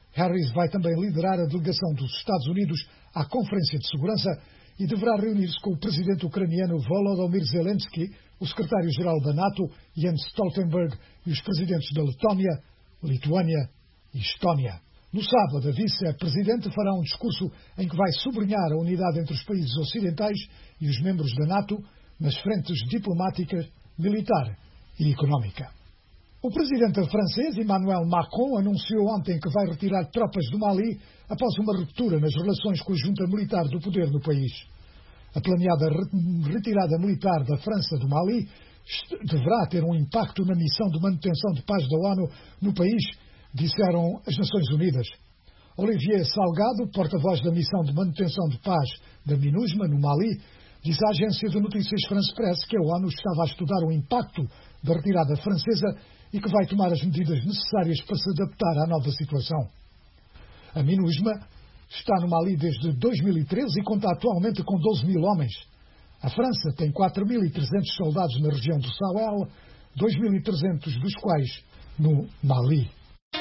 [SPEAKER 4] Harris vai também liderar a delegação dos Estados Unidos à Conferência de Segurança e deverá reunir-se com o presidente ucraniano Volodymyr Zelensky, o secretário-geral da NATO, Jens Stoltenberg, e os presidentes da Letónia, Lituânia e Estónia. No sábado, a vice-presidente fará um discurso em que vai sublinhar a unidade entre os países ocidentais e os membros da NATO nas frentes diplomática, militar e económica. O presidente francês Emmanuel Macron anunciou ontem que vai retirar tropas do Mali após uma ruptura nas relações com a junta militar do poder no país. A planeada retirada militar da França do Mali deverá ter um impacto na missão de manutenção de paz da ONU no país, disseram as Nações Unidas. Olivier Salgado, porta-voz da missão de manutenção de paz da MINUSMA no Mali, disse à agência de notícias France Presse que a ONU estava a estudar o impacto da retirada francesa e que vai tomar as medidas necessárias para se adaptar à nova situação. A MINUSMA está no Mali desde 2013 e conta atualmente com 12 mil homens. A França tem 4.300 soldados na região do Sahel, 2.300 dos quais no Mali.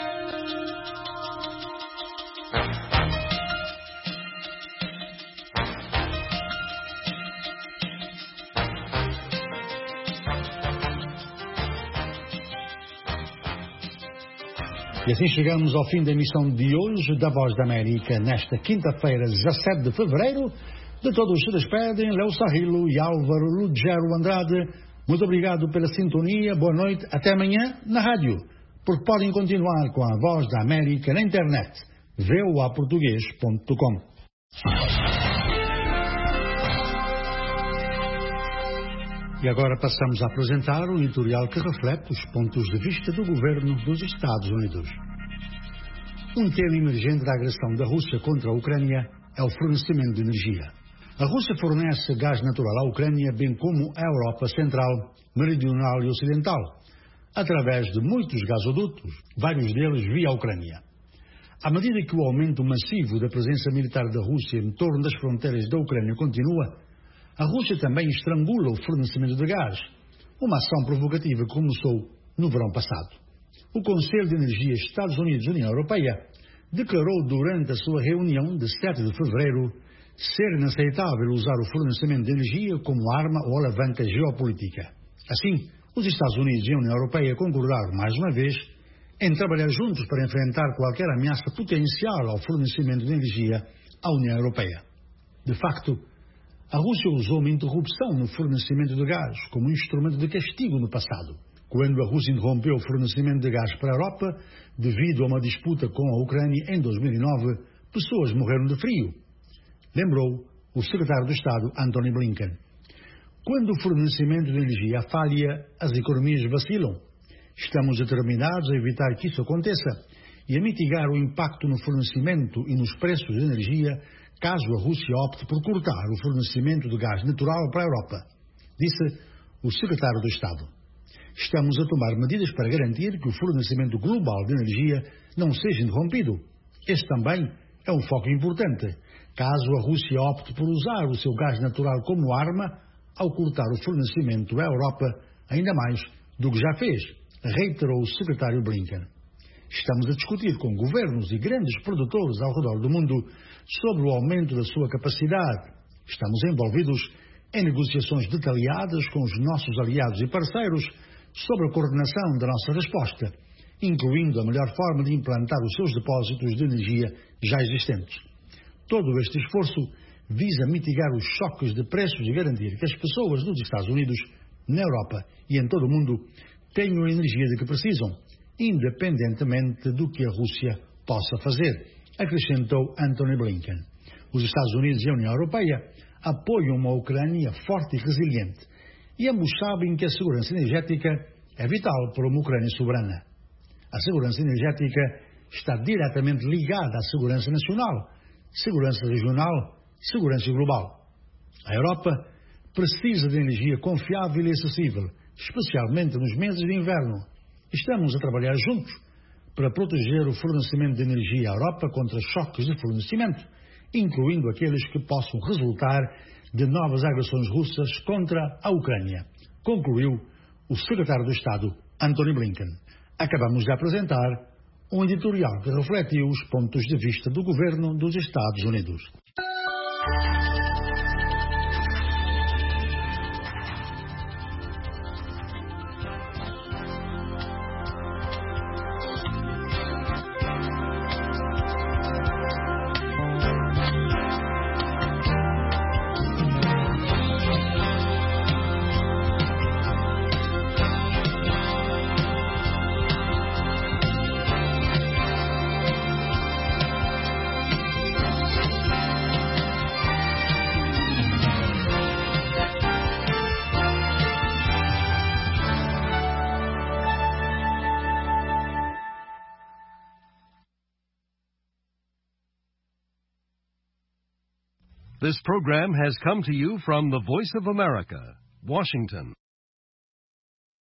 [SPEAKER 12] E assim chegamos ao fim da emissão de hoje da Voz da América, nesta quinta-feira, 17 de fevereiro. De todos se despedem Léo Sarrilo e Álvaro Lugero Andrade. Muito obrigado pela sintonia, boa noite, até amanhã na rádio, porque podem continuar com a Voz da América na internet, voaportugues.com. E agora passamos a apresentar o editorial que reflete os pontos de vista do governo dos Estados Unidos. Um tema emergente da agressão da Rússia contra a Ucrânia é o fornecimento de energia. A Rússia fornece gás natural à Ucrânia, bem como à Europa Central, Meridional e Ocidental, através de muitos gasodutos, vários deles via a Ucrânia. À medida que o aumento massivo da presença militar da Rússia em torno das fronteiras da Ucrânia continua, a Rússia também estrangula o fornecimento de gás, uma ação provocativa que começou no verão passado. O Conselho de Energia Estados Unidos-União Europeia declarou durante a sua reunião de 7 de fevereiro ser inaceitável usar o fornecimento de energia como arma ou alavanca geopolítica. Assim, os Estados Unidos e a União Europeia concordaram mais uma vez em trabalhar juntos para enfrentar qualquer ameaça potencial ao fornecimento de energia à União Europeia. De facto, a Rússia usou uma interrupção no fornecimento de gás como um instrumento de castigo no passado. Quando a Rússia interrompeu o fornecimento de gás para a Europa, devido a uma disputa com a Ucrânia em 2009, pessoas morreram de frio, lembrou o secretário de Estado Antony Blinken. Quando o fornecimento de energia falha, as economias vacilam. Estamos determinados a evitar que isso aconteça e a mitigar o impacto no fornecimento e nos preços de energia caso a Rússia opte por cortar o fornecimento de gás natural para a Europa, disse o secretário de Estado. Estamos a tomar medidas para garantir que o fornecimento global de energia não seja interrompido. Este também é um foco importante, caso a Rússia opte por usar o seu gás natural como arma ao cortar o fornecimento à Europa, ainda mais do que já fez, reiterou o secretário Blinken. Estamos a discutir com governos e grandes produtores ao redor do mundo sobre o aumento da sua capacidade. Estamos envolvidos em negociações detalhadas com os nossos aliados e parceiros sobre a coordenação da nossa resposta, incluindo a melhor forma de implantar os seus depósitos de energia já existentes. Todo este esforço visa mitigar os choques de preços e garantir que as pessoas dos Estados Unidos, na Europa e em todo o mundo tenham a energia de que precisam, independentemente do que a Rússia possa fazer, acrescentou Antony Blinken. Os Estados Unidos e a União Europeia apoiam uma Ucrânia forte e resiliente, e ambos sabem que a segurança energética é vital para uma Ucrânia soberana. A segurança energética está diretamente ligada à segurança nacional, segurança regional, segurança global. A Europa precisa de energia confiável e acessível, especialmente nos meses de inverno. Estamos a trabalhar juntos para proteger o fornecimento de energia à Europa contra choques de fornecimento, incluindo aqueles que possam resultar de novas agressões russas contra a Ucrânia, concluiu o secretário de Estado Antony Blinken. Acabamos de apresentar um editorial que refletiu os pontos de vista do governo dos Estados Unidos.
[SPEAKER 8] This program has come to you from the Voice of America, Washington.